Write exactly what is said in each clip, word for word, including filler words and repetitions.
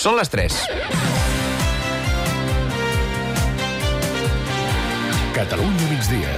Són les tres. Catalunya migdia.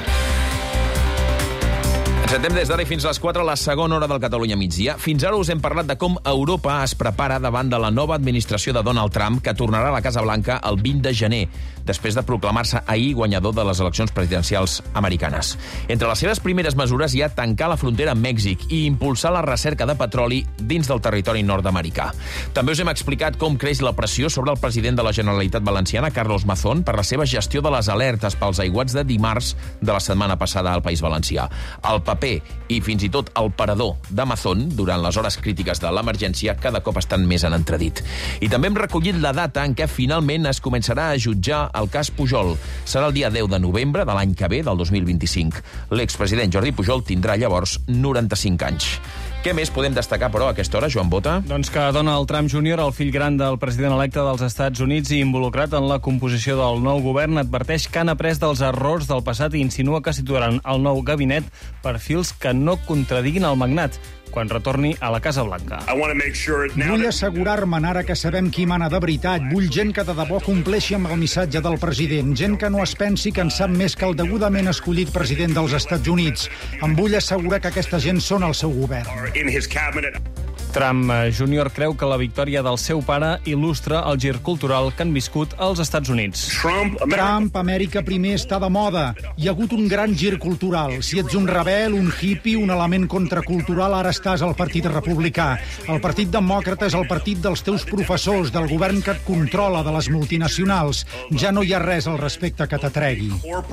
Encetem des d'ara i fins a les quatre la segona hora del Catalunya migdia. Fins ara us hem parlat de com Europa es prepara davant de la nova administració de Donald Trump, que tornarà a la Casa Blanca el vint de gener, després de proclamar-se ahir guanyador de les eleccions presidencials americanes. Entre les seves primeres mesures hi ha tancar la frontera amb Mèxic i impulsar la recerca de petroli dins del territori nord-americà. També us hem explicat com creix la pressió sobre el president de la Generalitat Valenciana, Carlos Mazón, per la seva gestió de les alertes pels aiguats de dimarts de la setmana passada al País Valencià. El paper i fins i tot el parador d'Amazon durant les hores crítiques de l'emergència cada cop estan més en entredit. I també hem recollit la data en què finalment es començarà a jutjar el cas Pujol. Serà el dia deu de novembre de l'any que ve, del dos mil vint-i-cinc. L'expresident Jordi Pujol tindrà llavors noranta-cinc anys. Què més podem destacar, però, a aquesta hora, Joan Bota? Doncs que Donald Trump júnior, el fill gran del president electe dels Estats Units i involucrat en la composició del nou govern, adverteix que han après dels errors del passat i insinua que situaran el nou gabinet perfils que no contradiguin el magnat quan retorni a la Casa Blanca. Vull assegurar-me'n ara que sabem qui mana de veritat. Vull gent que de debò compleixi amb el missatge del president. Gent que no es pensi que en sap més que el degudament escollit president dels Estats Units. Em vull assegurar que aquesta gent són el seu govern. Trump júnior creu que la victòria del seu pare il·lustra el gir cultural que han viscut als Estats Units. Trump, Trump Amèrica primer està de moda. Hi ha hagut un gran gir cultural. Si ets un rebel, un hippie, un element contracultural, ara estàs al Partit Republicà. El Partit Demòcrata és el partit dels teus professors, del govern que et controla, de les multinacionals. Ja no hi ha res al respecte que t'atregui.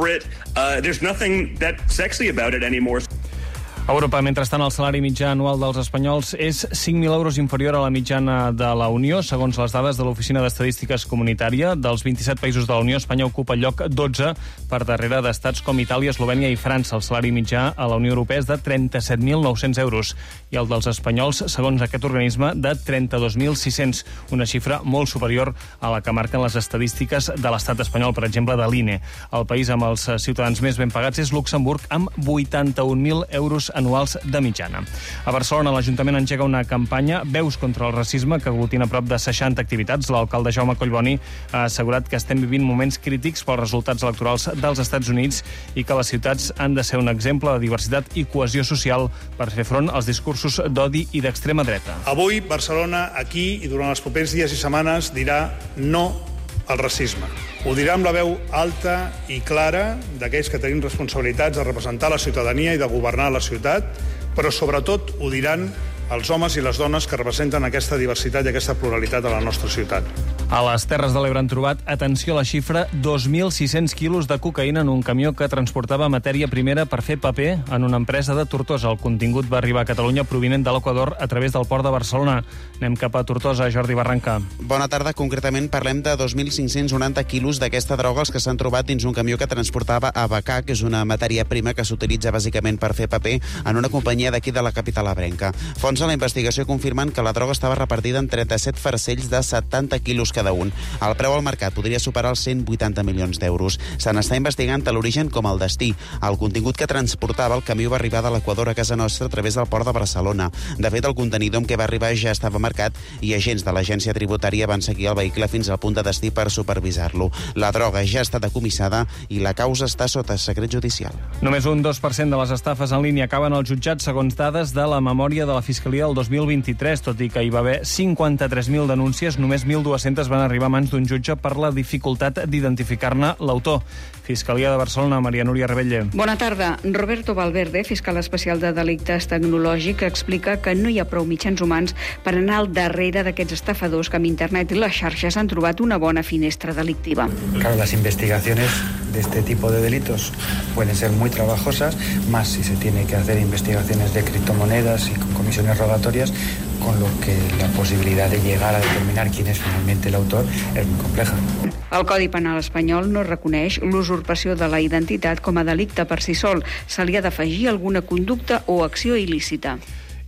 A Europa, mentrestant, el salari mitjà anual dels espanyols és cinc mil euros inferior a la mitjana de la Unió, segons les dades de l'Oficina d'Estadístiques Comunitària. Dels vint-i-set països de la Unió, Espanya ocupa el lloc dotze, per darrere d'estats com Itàlia, Eslovènia i França. El salari mitjà a la Unió Europea és de trenta-set mil nou-cents euros i el dels espanyols, segons aquest organisme, de trenta-dos mil sis-cents, una xifra molt superior a la que marquen les estadístiques de l'estat espanyol, per exemple, de l'I N E. El país amb els ciutadans més ben pagats és Luxemburg, amb vuitanta-un mil euros anuals de mitjana. A Barcelona, l'Ajuntament engega una campanya Veus contra el racisme que aglutina prop de seixanta activitats. L'alcalde Jaume Collboni ha assegurat que estem vivint moments crítics pels resultats electorals dels Estats Units i que les ciutats han de ser un exemple de diversitat i cohesió social per fer front als discursos d'odi i d'extrema dreta. Avui, Barcelona, aquí i durant els propers dies i setmanes, dirà no al racisme. Ho dirà amb la veu alta i clara d'aquells que tenim responsabilitats de representar la ciutadania i de governar la ciutat, però sobretot ho diran els homes i les dones que representen aquesta diversitat i aquesta pluralitat a la nostra ciutat. A les Terres de l'Ebre han trobat, atenció a la xifra, dos mil sis-cents quilos de cocaïna en un camió que transportava matèria primera per fer paper en una empresa de Tortosa. El contingut va arribar a Catalunya provinent de l'Equador a través del port de Barcelona. Anem cap a Tortosa, Jordi Barranca. Bona tarda. Concretament parlem de dos mil cinc-cents noranta quilos d'aquesta droga els que s'han trobat dins un camió que transportava abacà, que és una matèria prima que s'utilitza bàsicament per fer paper en una companyia d'aquí de la capital ebrenca. Fons a la investigació confirmen que la droga estava repartida en trenta-set farcells de setanta quilos cada un. El preu al mercat podria superar els cent vuitanta milions d'euros. Se n'està investigant l'origen com el destí. El contingut que transportava el camió va arribar de l'Equador a casa nostra a través del port de Barcelona. De fet, el contenidor amb què va arribar ja estava marcat i agents de l'agència tributària van seguir el vehicle fins al punt de destí per supervisar-lo. La droga ja està decomissada i la causa està sota secret judicial. Només un dos per cent de les estafes en línia acaben al jutjat, segons dades de la memòria de la Fiscalia del dos mil vint-i-tres, tot i que hi va haver cinquanta-tres mil denúncies, només mil dues-centes van arribar a mans d'un jutge per la dificultat d'identificar-ne l'autor. Fiscalia de Barcelona, Maria Núria Rebelle. Bona tarda. Roberto Valverde, fiscal especial de delictes tecnològics, explica que no hi ha prou mitjans humans per anar al darrere d'aquests estafadors que amb internet i les xarxes han trobat una bona finestra delictiva. Claro, las investigaciones de este tipo de delitos pueden ser muy trabajosas, más si se tiene que hacer investigaciones de criptomonedas y con comisiones rogatorias, con lo que la posibilidad de llegar a determinar quién es finalmente el autor es muy compleja. El Codi Penal espanyol no reconeix l'usurpació de la identitat com a delicte per si sol. Se li ha d'afegir alguna conducta o acció il·lícita.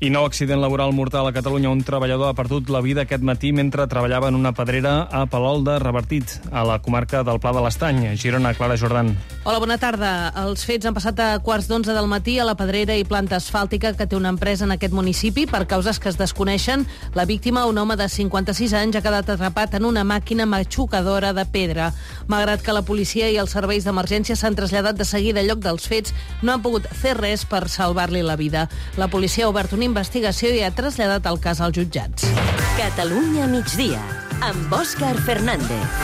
I nou accident laboral mortal a Catalunya. Un treballador ha perdut la vida aquest matí mentre treballava en una pedrera a Palol de Revertit, a la comarca del Pla de l'Estany. Girona, Clara Jordan. Hola, bona tarda. Els fets han passat a quarts d'onze del matí a la pedrera i planta asfàltica que té una empresa en aquest municipi. Per causes que es desconeixen, la víctima, un home de cinquanta-sis anys, ha quedat atrapat en una màquina matxucadora de pedra. Malgrat que la policia i els serveis d'emergència s'han traslladat de seguida al lloc dels fets, no han pogut fer res per salvar-li la vida. La policia ha obert una investigació i ha traslladat el cas als jutjats. Catalunya migdia, amb Òscar Fernández.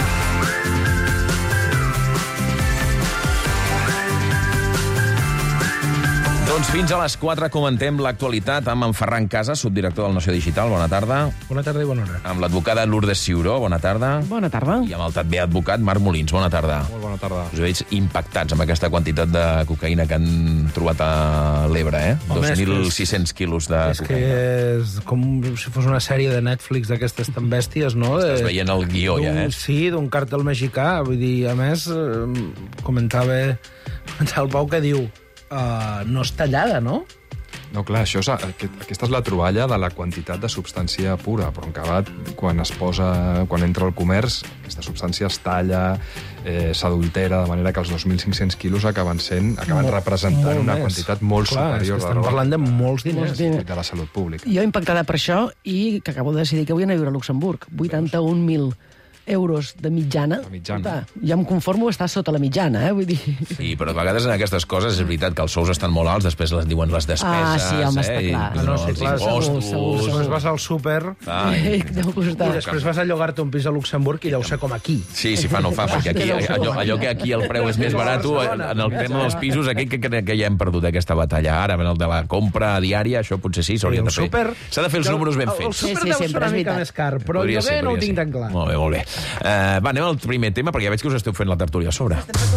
Doncs fins a les quatre comentem l'actualitat amb en Ferran Casas, subdirector del Nació Digital. Bona tarda. Bona tarda i bona hora. Amb l'advocada Lourdes Ciuró. Bona tarda. Bona tarda. I amb el també advocat Marc Molins. Bona tarda. Molt bona tarda. Us veig impactats amb aquesta quantitat de cocaïna que han trobat a l'Ebre, eh? dos mil sis-cents quilos de és cocaïna. És que és com si fos una sèrie de Netflix d'aquestes tan bèsties, no? Estàs veient el guió, ja, eh? Sí, d'un càrtel mexicà. Vull dir, a més, eh, comentava, comentava el Pau que diu uh, no és tallada, no? No, clar, això és, aquest, aquesta és la troballa de la quantitat de substància pura, però en acabat, quan es posa, quan entra al comerç, aquesta substància es talla, eh, s'adultera, de manera que els dos mil cinc-cents quilos acaben sent, acaben molt, representant molt una més. Quantitat molt clar, superior. És que estem parlant de molts diners. De la salut pública. Jo impactada per això i que acabo de decidir que vull anar a viure a Luxemburg. vuitanta-un mil euros de mitjana. De mitjana. Escolta, ja em conformo a estar sota la mitjana, eh? Vull dir... Sí, però a vegades en aquestes coses és veritat que els sous estan molt alts, després les diuen les despeses, ah, sí, home, eh? està clar. I, no, no, sí, els clar, impostos... Segur, segur. Després vas al súper Ai. i després vas a llogar-te un pis a Luxemburg i deu ser com aquí. Sí, sí, fa, no fa, perquè aquí, allò, allò que aquí el preu és més barat, en el tema dels pisos, aquí que, que, que ja hem perdut aquesta batalla. Ara, en el de la compra diària, això potser sí, s'hauria de fer. S'ha de fer els números ben fets. El súper deu ser una mica més car, però el lloguer no ho tinc tan clar. Molt bé, molt bé. Uh, va, anem al primer tema, perquè ja veig que us esteu fent la tertúlia a sobre.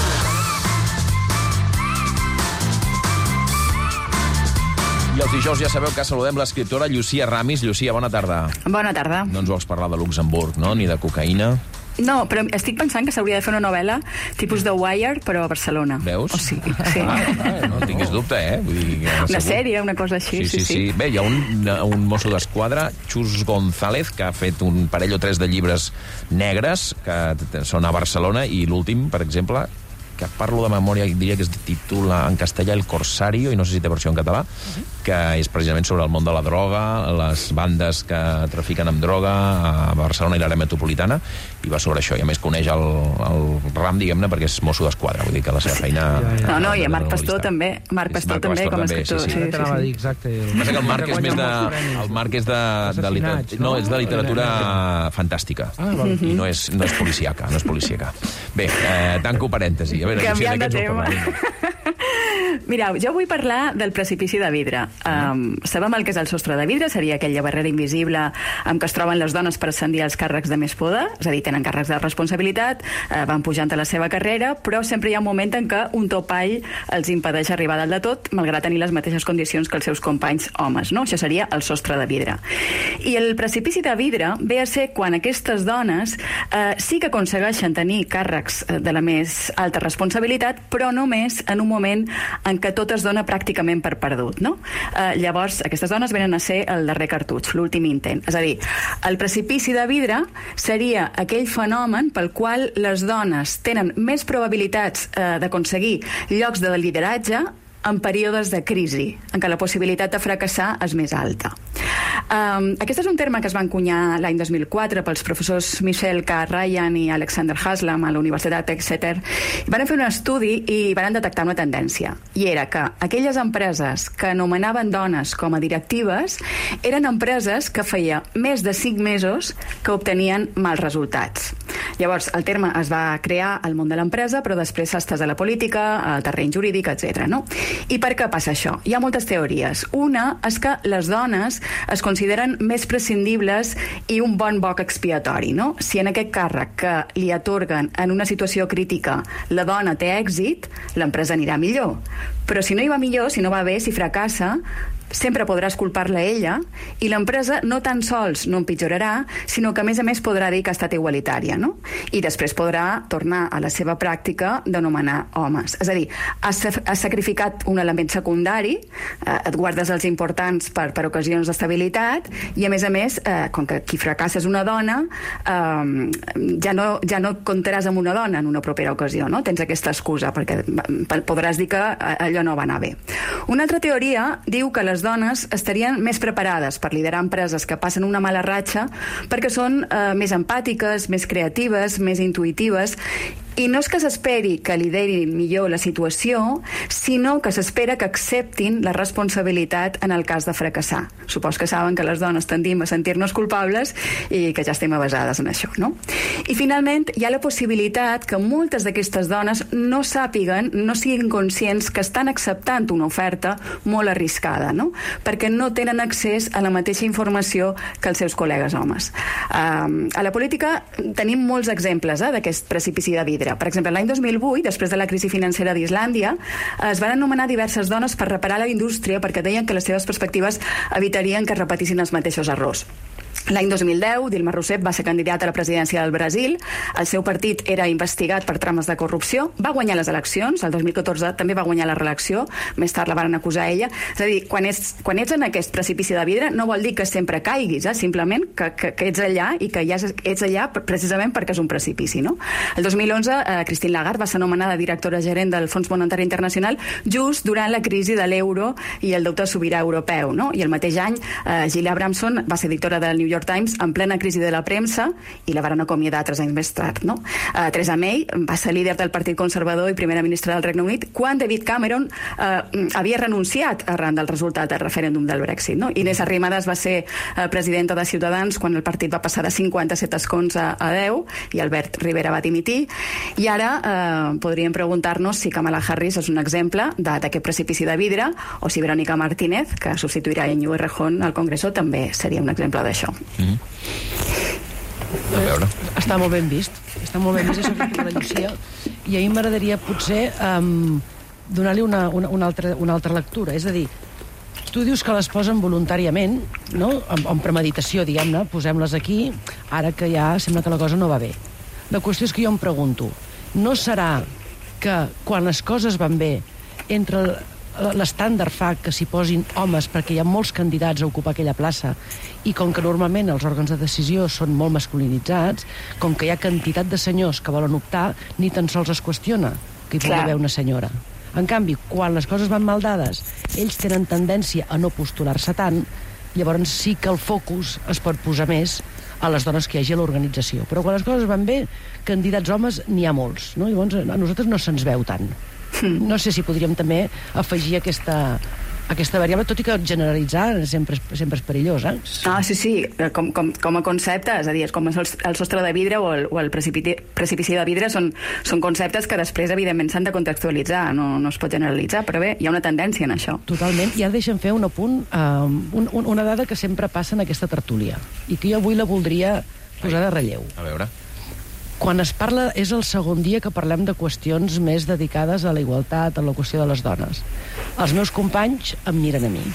I els dijous ja sabeu que saludem l'escriptora Llucia Ramis. Llucia, bona tarda. Bona tarda. No ens vols parlar de Luxemburg, no? Ni de cocaïna? No, però estic pensant que s'hauria de fer una novel·la tipus de Wire, però a Barcelona. Veus? O sigui, sí. Ah, ah, no tinguis dubte, eh? Vull dir que una segur. sèrie, una cosa així. Sí, sí, sí. sí. Bé, hi ha un, un mosso d'esquadra, Chus González, que ha fet un parell o tres de llibres negres que són a Barcelona, i l'últim, per exemple, que parlo de memòria, diria que es titula en castellà El Corsario, i no sé si té versió en català, uh-huh. que és precisament sobre el món de la droga, les bandes que trafiquen amb droga a Barcelona i l'àrea metropolitana, i va sobre això, i a més coneix el, el ram, diguem-ne, perquè és mosso d'esquadra, vull dir que la seva feina... No, no, i a Marc Pastor també, Marc Pastor també, com a escriptor. Sí, sí, sí. sí, sí. Exacte. El que el Marc és més de... El Marc és de, de literatura... No, és de literatura fantàstica. I no és, no és policíaca, no és policíaca. Bé, eh, tanco parèntesi. A veure, canviant de tema. Mireu, jo vull parlar del precipici de vidre. Um, sabem el que és el sostre de vidre, seria aquella barrera invisible amb què es troben les dones per ascendir als càrrecs de més poder, és a dir, tenen càrrecs de responsabilitat, uh, van pujant a la seva carrera, però sempre hi ha un moment en què un topall els impedeix arribar dalt de tot, malgrat tenir les mateixes condicions que els seus companys homes, no? Això seria el sostre de vidre. I el precipici de vidre ve a ser quan aquestes dones uh, sí que aconsegueixen tenir càrrecs de la més alta responsabilitat, però només en un moment en què tot es dona pràcticament per perdut, no? Eh, llavors, aquestes dones venen a ser el darrer cartutx, l'últim intent. És a dir, el precipici de vidre seria aquell fenomen pel qual les dones tenen més probabilitats eh, d'aconseguir llocs de lideratge en períodes de crisi, en què la possibilitat de fracassar és més alta. Um, aquest és un terme que es va encunyar l'any dos mil quatre pels professors Michelle K. Ryan i Alexander Haslam a la Universitat Exeter. Van fer un estudi i van detectar una tendència, i era que aquelles empreses que anomenaven dones com a directives eren empreses que feia més de cinc mesos que obtenien mals resultats. Llavors, el terme es va crear al món de l'empresa, però després s'ha estès a la política, al terreny jurídic, etcètera. No? I per què passa això? Hi ha moltes teories. Una és que les dones es consideren més prescindibles i un bon boc expiatori, no? Si en aquest càrrec que li atorguen en una situació crítica la dona té èxit, l'empresa anirà millor. Però si no hi va millor, si no va bé, si fracassa, sempre podràs culpar-la a ella i l'empresa no tan sols no empitjorarà, sinó que a més a més podrà dir que ha estat igualitària, no? I després podrà tornar a la seva pràctica d'anomenar homes. És a dir, has, has sacrificat un element secundari, eh, et guardes els importants per, per ocasions d'estabilitat i a més a més, eh, com que qui fracassa és una dona, eh, ja, no, ja no comptaràs amb una dona en una propera ocasió, no? Tens aquesta excusa perquè podràs dir que allò no va anar bé. Una altra teoria diu que les dones estarien més preparades per liderar empreses que passen una mala ratxa perquè són eh, més empàtiques, més creatives, més intuïtives, i no és que s'esperi que liderin millor la situació, sinó que s'espera que acceptin la responsabilitat en el cas de fracassar. Supos que saben que les dones tendim a sentir-nos culpables i que ja estem avasades en això, no? I finalment hi ha la possibilitat que moltes d'aquestes dones no sàpiguen, no siguin conscients que estan acceptant una oferta molt arriscada, no? Perquè no tenen accés a la mateixa informació que els seus col·legues homes. Uh, a la política tenim molts exemples eh, d'aquest precipici de vidre. Per exemple, l'any dos mil vuit, després de la crisi financera d'Islàndia, es van anomenar diverses dones per reparar la indústria perquè deien que les seves perspectives evitarien que es repetissin els mateixos errors. L'any dos mil deu, Dilma Rousseff va ser candidata a la presidència del Brasil, el seu partit era investigat per trames de corrupció, va guanyar les eleccions, el dos mil catorze també va guanyar la reelecció, més tard la van acusar a ella. És a dir, quan ets, quan ets en aquest precipici de vidre no vol dir que sempre caiguis, eh? Simplement que, que, que ets allà i que ja ets allà precisament perquè és un precipici, no? El dos mil onze, eh, Christine Lagarde va ser nomenada directora gerent del Fons Monetari Internacional just durant la crisi de l'euro i el deute sobirà europeu, no? I el mateix any, eh, Gillian Abramson va ser editora del New York Times en plena crisi de la premsa i la van acomiadar tres anys més tard, no? Uh, Theresa May va ser líder del Partit Conservador i primera ministra del Regne Unit quan David Cameron uh, havia renunciat arran del resultat del referèndum del Brexit, no? Inés Arrimadas va ser uh, presidenta de Ciutadans quan el partit va passar de cinquanta-set escons a, a deu i Albert Rivera va dimitir. I ara uh, podríem preguntar-nos si Kamala Harris és un exemple d'aquest precipici de vidre o si Verónica Martínez, que substituirà Íñigo Errejón al Congreso, també seria un exemple d'això. Mm-hmm. A veure. Està molt ben vist. Està molt ben vist això que diu la Llucia. I a mi m'agradaria potser um, donar-li una, una, una, altra, una altra lectura. És a dir, tu dius que les posen voluntàriament, no? Amb, amb premeditació, diguem-ne, posem-les aquí, ara que ja sembla que la cosa no va bé. La qüestió és que jo em pregunto, no serà que quan les coses van bé, entre l'estàndard fa que s'hi posin homes perquè hi ha molts candidats a ocupar aquella plaça i com que normalment els òrgans de decisió són molt masculinitzats, com que hi ha quantitat de senyors que volen optar, ni tan sols es qüestiona que hi pugui haver una senyora. En canvi, quan les coses van mal dades, ells tenen tendència a no postular-se tant, llavors sí que el focus es pot posar més a les dones que hi hagi a l'organització. Però quan les coses van bé, candidats homes n'hi ha molts, no? Llavors a nosaltres no se'ns veu tant. No sé si podríem també afegir aquesta, aquesta variable, tot i que generalitzar sempre, sempre és perillós, eh? Ah, sí, sí, com, com, com a concepte, és a dir, com el, el sostre de vidre o el, o el precipici, precipici de vidre són, són conceptes que després, evidentment, s'han de contextualitzar, no, no es pot generalitzar, però bé, hi ha una tendència en això. Totalment, i ara deixa'm fer un apunt, um, un, un, una dada que sempre passa en aquesta tertúlia, i que jo avui la voldria posar de relleu. A veure... Quan es parla, és el segon dia que parlem de qüestions més dedicades a la igualtat, a la qüestió de les dones. Els meus companys em miren a mi.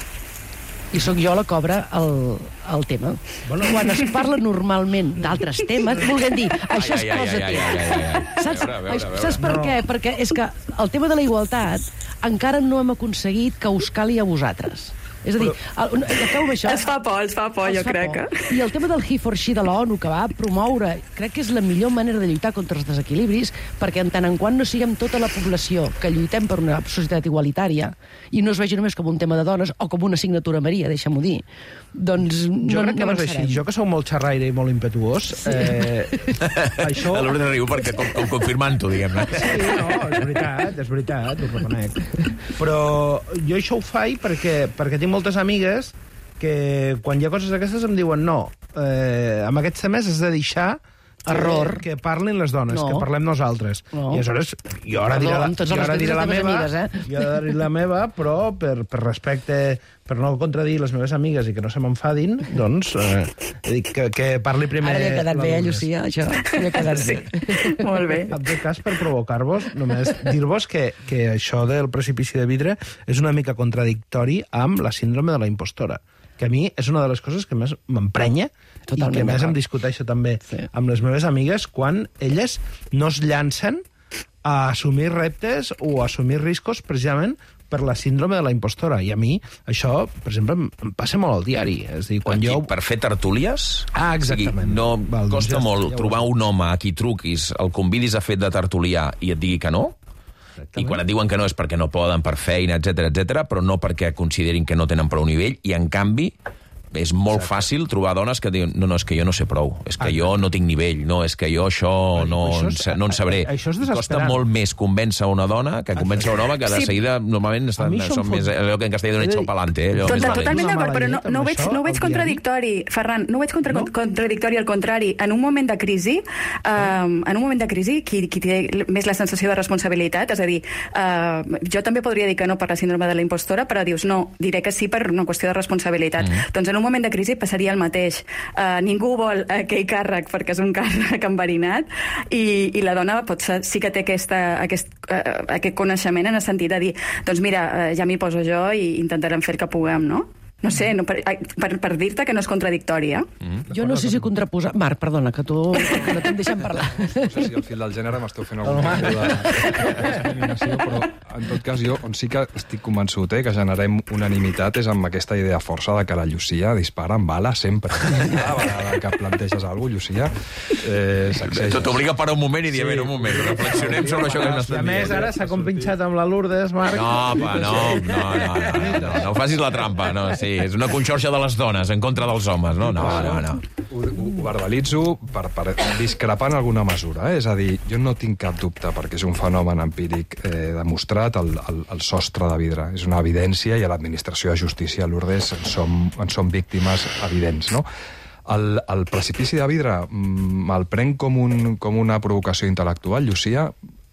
I sóc jo la que obre el, el tema. Bueno, quan es parla normalment d'altres temes, volguem dir, això es posa tema. Saps, saps per què? Perquè és que el tema de la igualtat encara no hem aconseguit que us cali a vosaltres. És a dir, el, acabo amb això. Es fa por, es fa por, jo crec. Que... I el tema del He for She de l'ONU, que va promoure, crec que és la millor manera de lluitar contra els desequilibris, perquè en tant en quant no siguem tota la població que lluitem per una societat igualitària, i no es vegi només com un tema de dones o com una assignatura Maria, deixa'm-ho dir, doncs jo no, crec que no, no és així. Jo que sóc molt xerraire i molt impetuós, sí. eh, això... A l'hora de riu perquè com, com confirmant-ho, diguem-ne. Sí, no, és veritat, és veritat, ho reconec. Però jo això ho faig perquè, perquè tinc moltes amigues que quan hi ha coses d'aquestes em diuen no, eh, amb aquest semestre has de deixar Error. Que, que parlin les dones, No. que parlem nosaltres. No. I aleshores, jo ara Perdó, diré la, amb tots jo els ara diré respectes la a les meva, teves amigues, eh? jo ara diré la meva, però per, per respecte, per no contradir les meves amigues i que no se m'enfadin, doncs, eh, dic que, que parli primer... Ara li ha quedat bé, eh, l'alumnes. Llucia, això. Li ha quedat Sí. bé. Molt bé. En tot cas, per provocar-vos, només dir-vos que, que això del precipici de vidre és una mica contradictori amb la síndrome de la impostora, que a mi és una de les coses que més m'emprenya i Totalment que més d'acord. em discuteixo també Sí. amb les meves amigues quan elles no es llancen a assumir reptes o a assumir riscos precisament per la síndrome de la impostora. I a mi això, per exemple, em, em passa molt al diari. És a dir, quan Aquí, jo... per fer tertúlies? Ah, exactament. O sigui, no Val, doncs costa ja- molt ja ho trobar sé. un home a qui truquis, el convidis a fer de tertulià i et digui que no? I quan et diuen que no és perquè no poden, per feina, etcètera, etcètera, però no perquè considerin que no tenen prou nivell, i en canvi és molt Exacte. fàcil trobar dones que diuen no, no, és que jo no sé prou, és que jo no tinc nivell, no, és que jo això no, Això en és- sa- no en sabré. això és Costa desesperant. molt més convèncer una dona que convèncer un home que de Sí. seguida normalment estan, A mi això em són fot- més, allò que en castellà diuen echado pa'lante. Eh? Allò Tot, més totalment valents. Una d'acord, però no, mala no, ho llet veig, amb no ho veig això, contradictori, Ferran, no ho veig contra, No? contradictori, al contrari. En un moment de crisi, eh, en un moment de crisi, qui, qui té més la sensació de responsabilitat, és a dir, eh, jo també podria dir que no per la síndrome de la impostora, però dius, no, diré que sí per una qüestió de responsabilitat. Mm. Doncs en un moment de crisi passaria el mateix. Uh, ningú vol aquell càrrec perquè és un càrrec enverinat i, i la dona potser sí que té aquesta, aquest, uh, aquest coneixement en el sentit de dir doncs mira, uh, ja m'hi poso jo i intentarem fer el que puguem, no? No sé, no, per, per, per dir-te que no és contradictori, eh? Mm. Jo no sé si contraposar... Marc, perdona, que tu que no te'n deixem parlar. No sé si al fil del gènere m'esteu fent algun tipus de discriminació, però en tot cas jo on sí que estic convençut eh, que generem unanimitat és amb aquesta idea força de que la Llucia dispara amb bala sempre. Cada vegada que planteges alguna cosa, Llucia, eh, sacseges. T'obliga a parar un moment i dir, a veure, un moment, reflexionem sobre això que ens I a estan més, dient. ara s'ha compinxat amb la Lourdes, Marc. No, pa, no, no, no, no, no, no facis la trampa, no, sí, és una conxorxa de les dones en contra dels homes, no, no, no, no. Ho, ho, ho verbalitzo per, per discrepar en alguna mesura. Eh? És a dir, jo no tinc cap dubte, perquè és un fenomen empíric eh, demostrat, el, el, el sostre de vidre. És una evidència i a l'administració de justícia, a Lourdes, en som, en som víctimes evidents, no? El, el precipici de vidre me'l prenc com, un, com una provocació intel·lectual, Llucia,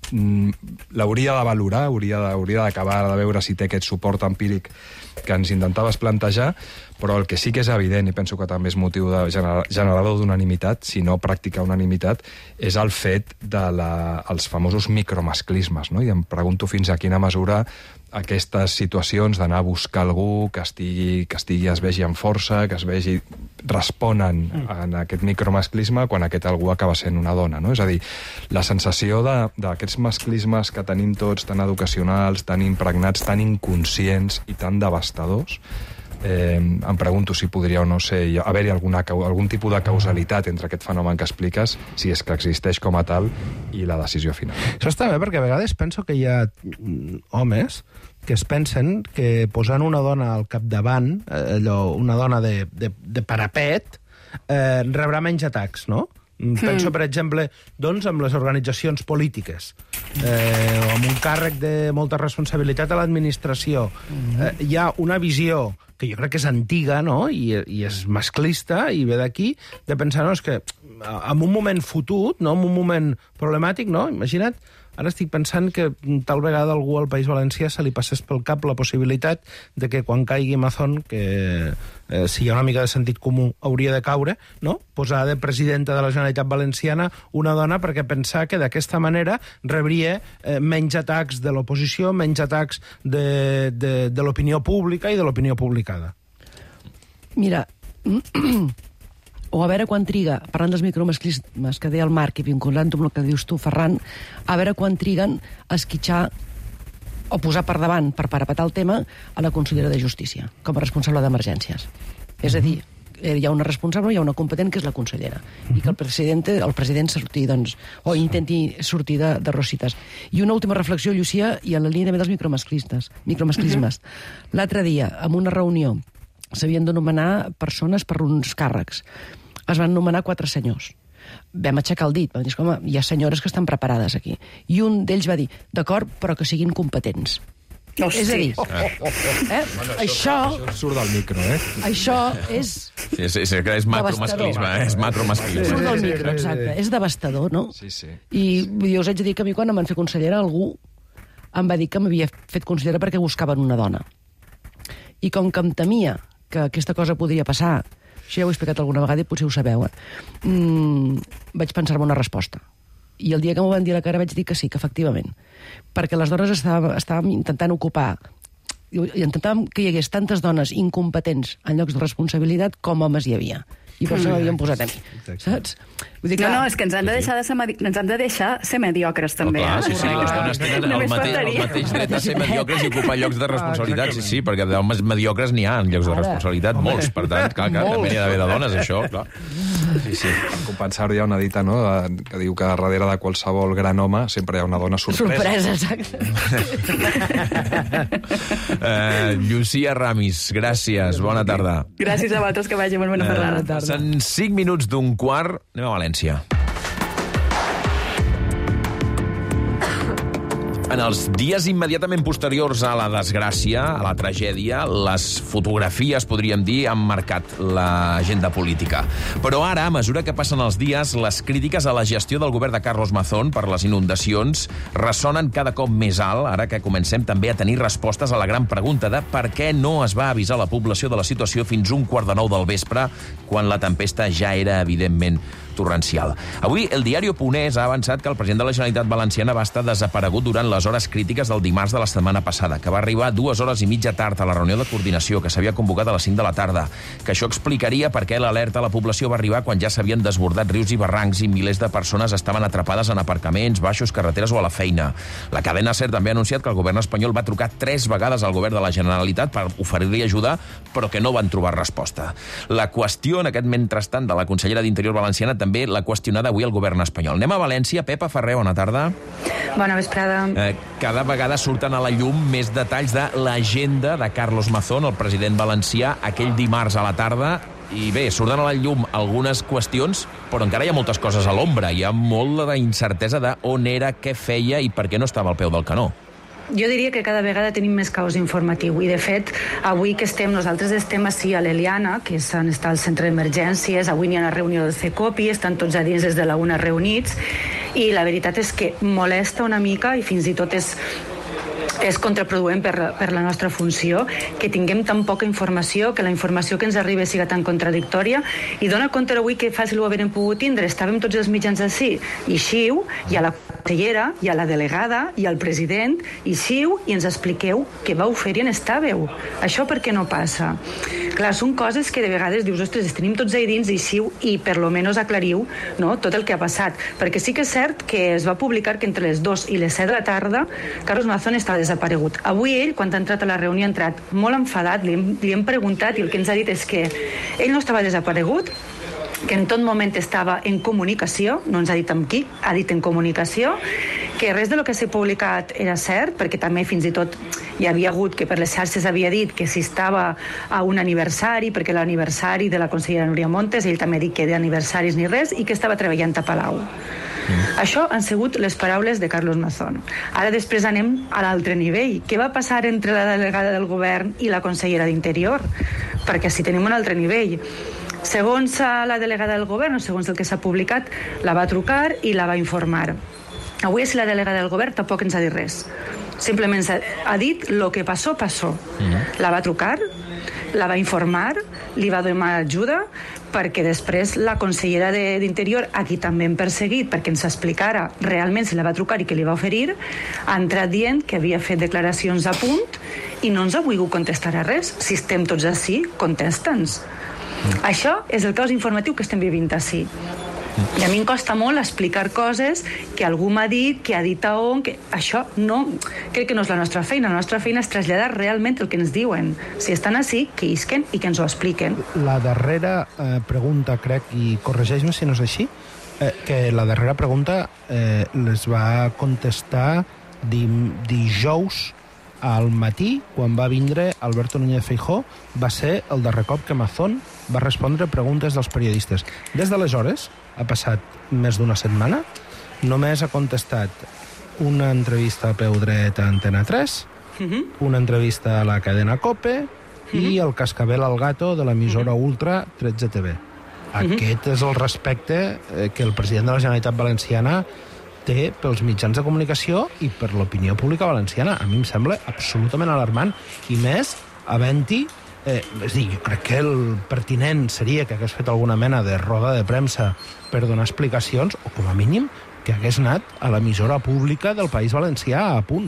l'hauria de valorar, hauria de- hauria d'acabar de veure si té aquest suport empíric que ens intentaves plantejar, però el que sí que és evident, i penso que també és motiu de gener generador d'unanimitat, si no pràctica unanimitat, és el fet de la, els famosos micromasclismes, no? I em pregunto fins a quina mesura aquestes situacions d'anar a buscar algú que estigui, que estigui, es vegi amb força, que es vegi, responen en aquest micromasclisme quan aquest algú acaba sent una dona, no? És a dir, la sensació d'aquests masclismes que tenim tots, tan educacionals, tan impregnats, tan inconscients i tan devastadors, eh, em pregunto si podria o no ser haver-hi alguna, algun tipus de causalitat entre aquest fenomen que expliques, si és que existeix com a tal, i la decisió final. Això està bé, perquè a vegades penso que hi ha mm, homes que es pensen que posant una dona al capdavant, eh, allò, una dona de, de, de parapet, eh, rebrà menys atacs, no? Mm. Penso, per exemple, doncs, amb les organitzacions polítiques, eh, o amb un càrrec de molta responsabilitat a l'administració. Eh, hi ha una visió que jo crec que és antiga, no?, i, i és masclista, i ve d'aquí, de pensar, no, és que en un moment fotut, no?, en un moment problemàtic, no?, imagina't, ara estic pensant que tal vegada algú al País Valencià se li passés pel cap la possibilitat de que quan caigui Mazón, que eh, si hi ha una mica de sentit comú hauria de caure, no?, posar de presidenta de la Generalitat Valenciana una dona, perquè pensar que d'aquesta manera rebria eh, menys atacs de l'oposició, menys atacs de, de, de l'opinió pública i de l'opinió publicada. Mira, o a veure quan triga, parlant dels micromasclismes que deia el Marc i vinculant amb el que dius tu, Ferran, a veure quan triguen a esquitxar o posar per davant, per parapetar el tema, a la consellera de Justícia, com a responsable d'emergències. És a dir, hi ha una responsable, hi ha una competent, que és la consellera, i que el president, el president surti, doncs, o intenti sortir de, de rosites. I una última reflexió, Llucia, i en la línia també dels micromasclismes. micromasclismes. L'altre dia, en una reunió, s'havien de nomenar persones per uns càrrecs. Es van nomenar quatre senyors. Vam aixecar el dit, vam dir, home, hi ha senyores que estan preparades aquí. I un d'ells va dir, d'acord, però que siguin competents. Hosti. És a dir, eh? Bueno, això... Això surt del micro, eh? Això és... Sí, és, és, és macromasclisme, eh? És macromasclisme. Surt del micro, exacte. És devastador, no? Sí, sí. I jo us haig de dir que a mi quan em van fer consellera algú em va dir que m'havia fet consellera perquè buscaven una dona. I com que em temia que aquesta cosa podria passar, això ja ho he explicat alguna vegada i potser ho sabeu, eh? Mm, vaig pensar-me una resposta. I el dia que m'ho van dir a la cara vaig dir que sí, que efectivament. Perquè les dones estàvem, estàvem intentant ocupar, i intentàvem que hi hagués tantes dones incompetents en llocs de responsabilitat com homes hi havia. I per això m'havien posat a mi, saps? Vull dir, no, no, és que ens han de deixar, de ser, ens han de deixar ser mediocres, també. Oh, clar, eh? sí, sí, les dones tenen el mateix, el mateix dret a ser mediocres i ocupar llocs de responsabilitat. Sí, sí, perquè d'homes mediocres n'hi ha en llocs de responsabilitat, molts. Per tant, clar, clar, també n'hi ha d'haver de dones, això, clar. Sí, sí. Per compensar-ho hi ha una dita, no?, que diu que darrere de qualsevol gran home sempre hi ha una dona sorpresa. Sorpresa, exacte. uh, Llucia Ramis, gràcies, bona tarda. Gràcies a vosaltres, que vagi molt bona tarda. Són cinc minuts d'un quart, anem a València. En els dies immediatament posteriors a la desgràcia, a la tragèdia, les fotografies, podríem dir, han marcat l'agenda política. Però ara, a mesura que passen els dies, les crítiques a la gestió del govern de Carlos Mazón per les inundacions ressonen cada cop més alt, ara que comencem també a tenir respostes a la gran pregunta de per què no es va avisar la població de la situació fins un quart de nou del vespre, quan la tempesta ja era, evidentment, torrencial. Avui, el diario.es ha avançat que el president de la Generalitat Valenciana va estar desaparegut durant les hores crítiques del dimarts de la setmana passada, que va arribar dues hores i mitja tard a la reunió de coordinació que s'havia convocat a les cinc de la tarda, que això explicaria per què l'alerta a la població va arribar quan ja s'havien desbordat rius i barrancs i milers de persones estaven atrapades en aparcaments, baixos, carreteres o a la feina. La cadena SER també ha anunciat que el govern espanyol va trucar tres vegades al govern de la Generalitat per oferir-li ajuda, però que no van trobar resposta. La qüestió, en aquest mentrestant, de la consellera d'Interior valenciana també l'ha qüestionada avui el govern espanyol. Anem a València. Pepa Ferrer, bona tarda. Bona vesprada. Eh, cada vegada surten a la llum més detalls de l'agenda de Carlos Mazón, el president valencià, aquell dimarts a la tarda. I bé, surten a la llum algunes qüestions, però encara hi ha moltes coses a l'ombra. Hi ha molt d'incertesa de on era, què feia i per què no estava al peu del canó. Jo diria que cada vegada tenim més caos informatiu i, de fet, avui que estem, nosaltres estem ací a l'Eliana, que és on està el centre d'emergències, avui n'hi ha una reunió del CECOPI, estan tots a dins des de la una reunits, i la veritat és que molesta una mica i fins i tot és és contraproduent per, per la nostra funció que tinguem tan poca informació, que la informació que ens arriba siga tan contradictòria, i dona compte avui que fàcil ho haguem pogut tindre, estàvem tots els mitjans així, i xiu, i a la consellera, i a la delegada, i al president, i xiu, i ens expliqueu què vau fer i on estàveu. Això per què no passa? Clar, són coses que de vegades dius, ostres, tenim tots ahí dins, i xiu, i per lo menos aclariu, no, tot el que ha passat. Perquè sí que és cert que es va publicar que entre les dues i les set de la tarda Carlos Mazón estava desaparegut. Avui ell, quan ha entrat a la reunió, ha entrat molt enfadat, li hem, li hem preguntat i el que ens ha dit és que ell no estava desaparegut, que en tot moment estava en comunicació, no ens ha dit amb qui, ha dit en comunicació, que res de lo que s'ha publicat era cert, perquè també fins i tot hi havia hagut que per les xarxes havia dit que si estava a un aniversari, perquè l'aniversari de la consellera Núria Montes, ell també ha dit que d'aniversaris ni res, i que estava treballant a Palau. Mm. Això han sigut les paraules de Carlos Mazón. Ara després anem a l'altre nivell. Què va passar entre la delegada del govern i la consellera d'Interior? Perquè si tenim un altre nivell. Segons la delegada del govern, o segons el que s'ha publicat, la va trucar i la va informar. Avui, si la delegada del govern tampoc ens ha dit res. Simplement ha dit lo que passó, passó. Mm. La va trucar, la va informar, li va donar ajuda, perquè després la consellera d'Interior, a qui també hem perseguit perquè ens explicara realment si la va trucar i què li va oferir, ha entrat dient que havia fet declaracions a punt i no ens ha volgut contestar a res. Si estem tots així, contesta'ns. Mm. Això és el caos informatiu que estem vivint així. I a mi em costa molt explicar coses que algú m'ha dit, que ha dit a on, que això no, crec que no és la nostra feina. La nostra feina és traslladar realment el que ens diuen. Si estan així, que isquen i que ens ho expliquen. La darrera eh, pregunta, crec, i corregeix-me si no és així, eh, que la darrera pregunta eh, les va contestar di, dijous al matí, quan va vindre Alberto Núñez Feijóo, va ser el darrer cop que Mazón va respondre preguntes dels periodistes. Des d'aleshores, ha passat més d'una setmana, només ha contestat una entrevista a peu dret a Antena tres una entrevista a la cadena COPE i el Cascabel al Gato de l'emissora Ultra tretze T V. Aquest és el respecte que el president de la Generalitat Valenciana té pels mitjans de comunicació i per l'opinió pública valenciana. A mi em sembla absolutament alarmant, i més havent-hi Eh, és dir, jo crec que el pertinent seria que hagués fet alguna mena de roda de premsa per donar explicacions, o com a mínim que hagués anat a l'emissora pública del País Valencià a punt.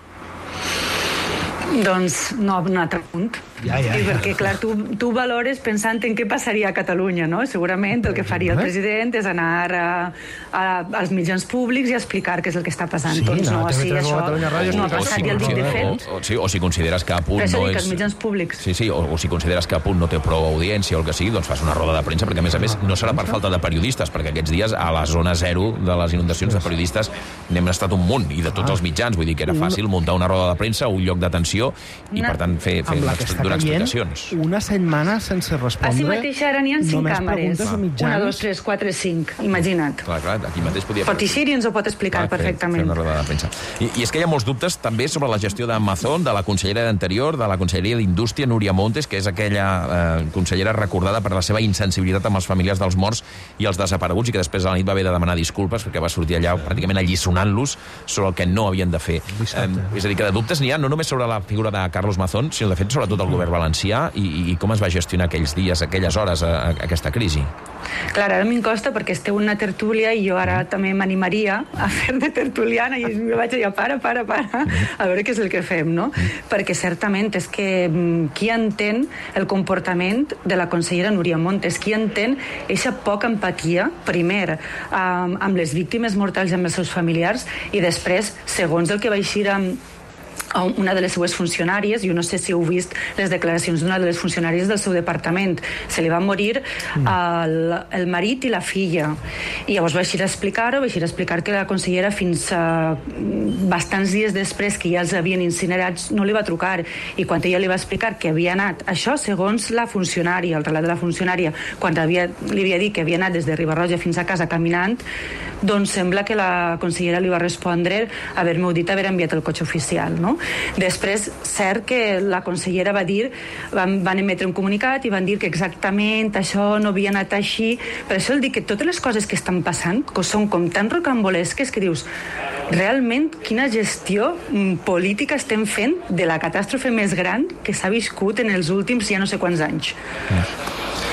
Doncs no ha anat a punt. Ja, ja, sí, ja. perquè, clar, tu, tu valores pensant en què passaria a Catalunya, no? Segurament el que faria el president és anar a, a, als mitjans públics i explicar què és el que està passant. Sí, doncs no, no, sí, T V tres això Ràdio no ha passat i el dic de fet. O, o, sí, o si consideres que a punt Però no és... és... els mitjans públics. Sí, sí, o, o si consideres que a punt no té prou audiència o el que sigui, doncs fas una roda de premsa, perquè a més a més no serà per falta de periodistes, perquè aquests dies a la zona zero de les inundacions de periodistes n'hem estat un munt, i de tots els mitjans. Vull dir que era fàcil muntar una roda de premsa, un lloc d'atenció, i per tant fer, fer amb la que està donar caient explicacions. Una setmana sense respondre. Així mateix ara n'hi ha cinc només càmeres. preguntes a mitjans. Una, dos, tres, quatre, cinc. Imagina't. Clar, clar, aquí mateix podia... Pot eixir i ens ho pot explicar Clar, fer- perfectament. Fer una roda de premsa. I, I és que hi ha molts dubtes també sobre la gestió d'Amazon, de la consellera d'Anterior, de la conselleria d'Indústria, Núria Montes, que és aquella eh, consellera recordada per la seva insensibilitat amb els familiars dels morts i els desapareguts, i que després a la nit va haver de demanar disculpes perquè va sortir allà pràcticament alliçonant-los sobre el que no havien de fer. Eh, és a dir, que de dubtes n'hi ha no només sobre la figura de Carlos Mazón, sinó de fet sobretot el govern valencià i, i com es va gestionar aquells dies, aquelles hores, a, a aquesta crisi. Clar, ara m'hi costa perquè esteu una tertúlia i jo ara també m'animaria a fer de tertuliana i em vaig dir, para, para, para, a veure què és el que fem, no? Perquè certament és que mm, qui entén el comportament de la consellera Núria Montes, qui entén eixa poca empatia, primer, amb, amb les víctimes mortals i amb els seus familiars, i després, segons el que va eixir amb a una de les seues funcionàries, jo no sé si heu vist les declaracions d'una de les funcionàries del seu departament, se li va morir el, el marit i la filla, i llavors va eixir a explicar-ho, va eixir a explicar que la consellera fins a bastants dies després que ja els havien incinerats no li va trucar, i quan ella li va explicar que havia anat, això segons la funcionària, el relat de la funcionària, quan havia, li havia dit que havia anat des de Riba-roja fins a casa caminant, doncs sembla que la consellera li va respondre haver-m'ho dit haver enviat el cotxe oficial, no? Després, cert que la consellera va dir, van, van emetre un comunicat i van dir que exactament això no havia anat així. Per això el dic que totes les coses que estan passant que són com tan rocambolesques que dius, realment quina gestió mm, política estem fent de la catàstrofe més gran que s'ha viscut en els últims ja no sé quants anys. Mm.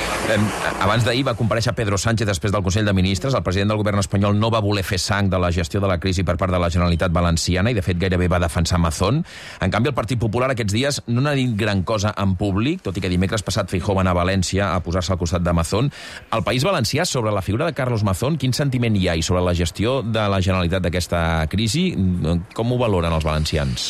Abans d'ahir va comparèixer Pedro Sánchez després del Consell de Ministres. El president del govern espanyol no va voler fer sang de la gestió de la crisi per part de la Generalitat Valenciana i, de fet, gairebé va defensar Mazón. En canvi, el Partit Popular aquests dies no n'ha dit gran cosa en públic, tot i que dimecres passat Feijóo va anar a València a posar-se al costat de Mazón. Al País Valencià, sobre la figura de Carlos Mazón, quin sentiment hi ha? I sobre la gestió de la Generalitat d'aquesta crisi, com ho valoren els valencians?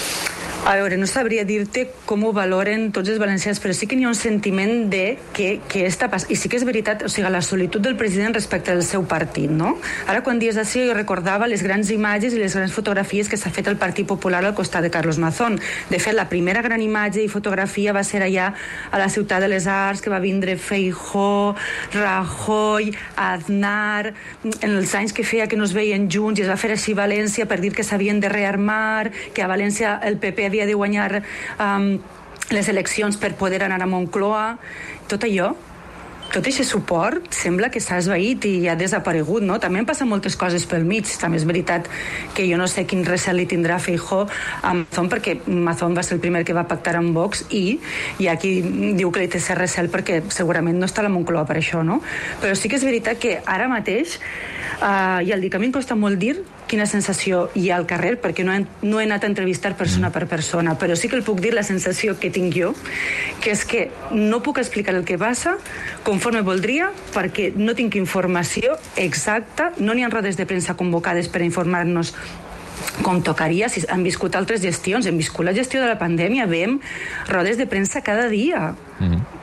A veure, no sabria dir-te com ho valoren tots els valencians, però sí que n'hi ha un sentiment de que, que està passant. I sí que és veritat, o sigui, la solitud del president respecte al seu partit, no? Ara, quan dies així, jo recordava les grans imatges i les grans fotografies que s'ha fet el Partit Popular al costat de Carlos Mazón. De fet, la primera gran imatge i fotografia va ser allà a la Ciutat de les Arts, que va vindre Feijóo, Rajoy, Aznar, en els anys que feia que no es veien junts, i es va fer així a València per dir que s'havien de rearmar, que a València el P P havia de guanyar um, les eleccions per poder anar a Moncloa. Tot allò, tot aquest suport sembla que s'ha esvaït i ha desaparegut, no? També han passat moltes coses pel mig. També és veritat que jo no sé quin recel li tindrà Feijóo a Mazón, perquè Mazón va ser el primer que va pactar amb Vox, i hi ha qui diu que li té cert recel perquè segurament no està a la Moncloa per això, no? Però sí que és veritat que ara mateix, uh, i el dic, a mi em costa molt dir quina sensació hi ha al carrer, perquè no he, no he anat a entrevistar persona per persona, però sí que el puc dir la sensació que tinc jo, que és que no puc explicar el que passa conforme voldria, perquè no tinc informació exacta, no n'hi ha rodes de premsa convocades per informar-nos com tocaria. Si han viscut altres gestions, hem viscut la gestió de la pandèmia, veiem rodes de premsa cada dia. Mm-hmm.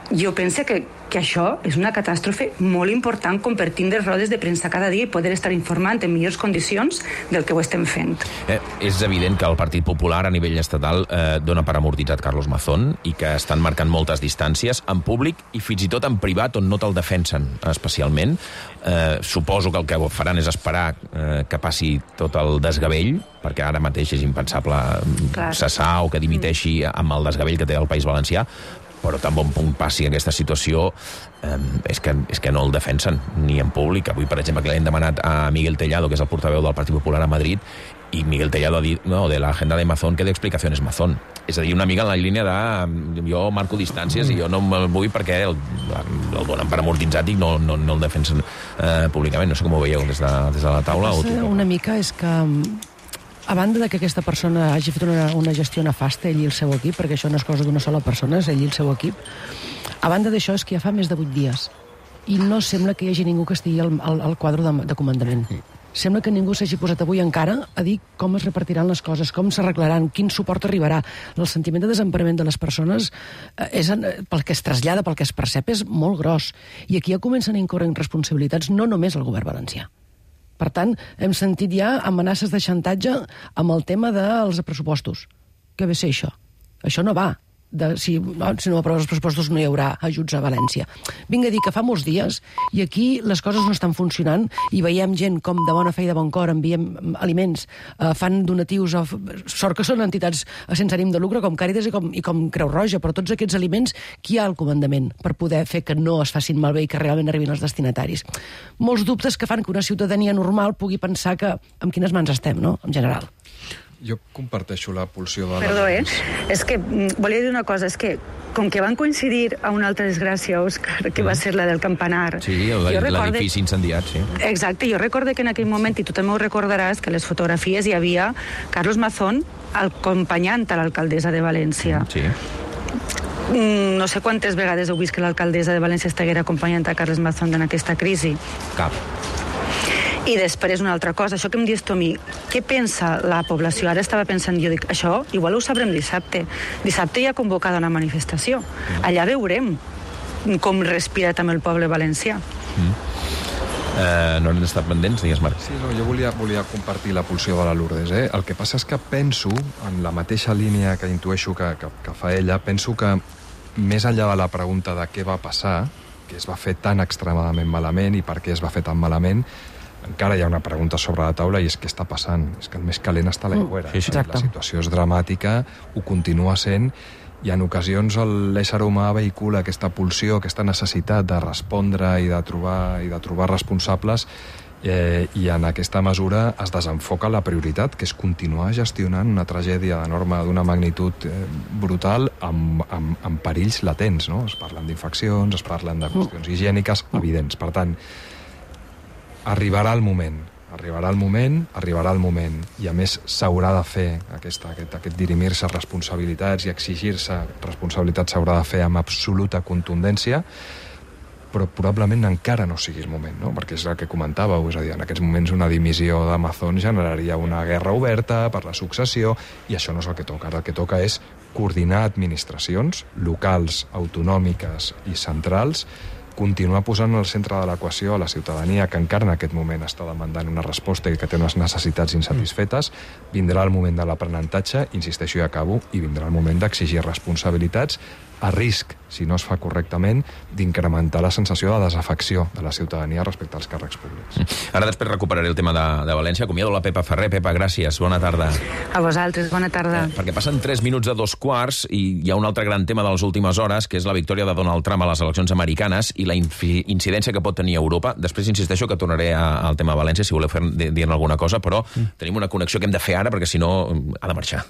jo penso que, que això és una catàstrofe molt important com per tindre rodes de premsa cada dia i poder estar informant en millors condicions del que ho estem fent. Eh, és evident que el Partit Popular a nivell estatal eh, dona per amortitzat Carlos Mazón i que estan marcant moltes distàncies en públic i fins i tot en privat on no te'l defensen especialment. Eh, suposo que el que faran és esperar eh, que passi tot el desgavell, perquè ara mateix és impensable Clar. cessar o que dimiteixi amb el desgavell que té el País Valencià, però tan bon punt passi aquesta situació eh, és, que, és que no el defensen ni en públic. Avui, per exemple, que l'hem demanat a Miguel Tellado, que és el portaveu del Partit Popular a Madrid, i Miguel Tellado ha dit, no, de la agenda de Mazón, que de explicacions Mazón. És a dir, una mica en la línia de jo marco distàncies i jo no me'l vull perquè el, el donen per amortitzat i no, no, no el defensen eh, públicament. No sé com ho veieu des de, des de la taula. O tu... Una mica és que a banda de que aquesta persona hagi fet una, una gestió nefasta, ell i el seu equip, perquè això no és cosa d'una sola persona, és ell i el seu equip, a banda d'això és que ja fa més de vuit dies i no sembla que hi hagi ningú que estigui al, al, al quadre de, de comandament. Sembla que ningú s'hagi posat avui encara a dir com es repartiran les coses, com s'arreglaran, quin suport arribarà. El sentiment de desemparament de les persones eh, és, pel que es trasllada, pel que es percep, és molt gros. I aquí ja comencen a incórrer en responsabilitats no només el govern valencià. Per tant, hem sentit ja amenaces de xantatge amb el tema dels pressupostos. Què ve ser això? Això no va. De, si, no, si no aproves els pressupostos no hi haurà ajuts a València. Vinc a dir que fa molts dies i aquí les coses no estan funcionant i veiem gent com de bona fe i de bon cor enviem aliments, eh, fan donatius, a, sort que són entitats sense ànim de lucre com Càritas i com, i com Creu Roja, però tots aquests aliments qui hi ha al comandament per poder fer que no es facin malbé i que realment arribin als destinataris? Molts dubtes que fan que una ciutadania normal pugui pensar que amb quines mans estem, no?, en general. Jo comparteixo la pulsió de... Perdó, eh? És que volia dir una cosa, és que com que van coincidir a una altra desgràcia, Òscar, que va ser la del campanar... Sí, l'edifici incendiat, sí. Exacte, jo recordo que en aquell moment, i tu també ho recordaràs, que a les fotografies hi havia Carlos Mazón acompanyant a l'alcaldessa de València. Sí. No sé quantes vegades heu vist que l'alcaldessa de València estiguera acompanyant a Carles Mazón en aquesta crisi. Cap. I després una altra cosa, això que em dius tu a mi, què pensa la població? Ara estava pensant, jo dic, això igual ho sabrem dissabte. Dissabte hi ha convocada una manifestació. Allà veurem com respira també el poble valencià. Mm. Eh, no hem d'estar pendents, digues, Marc. Sí, no, jo volia, volia compartir la pulsió de la Lourdes. Eh? El que passa és que penso, en la mateixa línia que intueixo que, que, que fa ella, penso que més enllà de la pregunta de què va passar, que es va fer tan extremadament malament i per què es va fer tan malament, encara hi ha una pregunta sobre la taula i és què està passant. És que el més calent està a l'aigüera. Sí, sí, la situació és dramàtica, ho continua sent, i en ocasions l'ésser humà vehicula aquesta pulsió, aquesta necessitat de respondre i de trobar, i de trobar responsables, eh, i en aquesta mesura es desenfoca la prioritat, que és continuar gestionant una tragèdia enorme d'una magnitud eh, brutal amb, amb, amb perills latents. No? Es parlen d'infeccions, es parlen de qüestions higièniques evidents. Per tant, arribarà el moment, arribarà el moment, arribarà el moment, i a més s'haurà de fer aquesta, aquest, aquest dirimir-se responsabilitats i exigir-se responsabilitats s'haurà de fer amb absoluta contundència, però probablement encara no sigui el moment, no? Perquè és el que comentàveu, és a dir, en aquests moments una dimissió de Mazón generaria una guerra oberta per la successió, i això no és el que toca. Ara el que toca és coordinar administracions locals, autonòmiques i centrals, continuar posant al centre de l'equació a la ciutadania que encara en aquest moment està demandant una resposta i que té unes necessitats insatisfetes. Vindrà el moment de l'aprenentatge, insisteixo i acabo, i vindrà el moment d'exigir responsabilitats a risc, si no es fa correctament, d'incrementar la sensació de desafecció de la ciutadania respecte als càrrecs públics. Ara després recuperaré el tema de, de València. Acomiado la Pepa Ferrer. Pepa, gràcies. Bona tarda. A vosaltres, bona tarda. Eh, perquè passen tres minuts de dos quarts i hi ha un altre gran tema de les últimes hores, que és la victòria de Donald Trump a les eleccions americanes i la incidència que pot tenir a Europa. Després insisteixo que tornaré a, al tema de València, si voleu fer dir alguna cosa, però mm. tenim una connexió que hem de fer ara, perquè si no ha de marxar.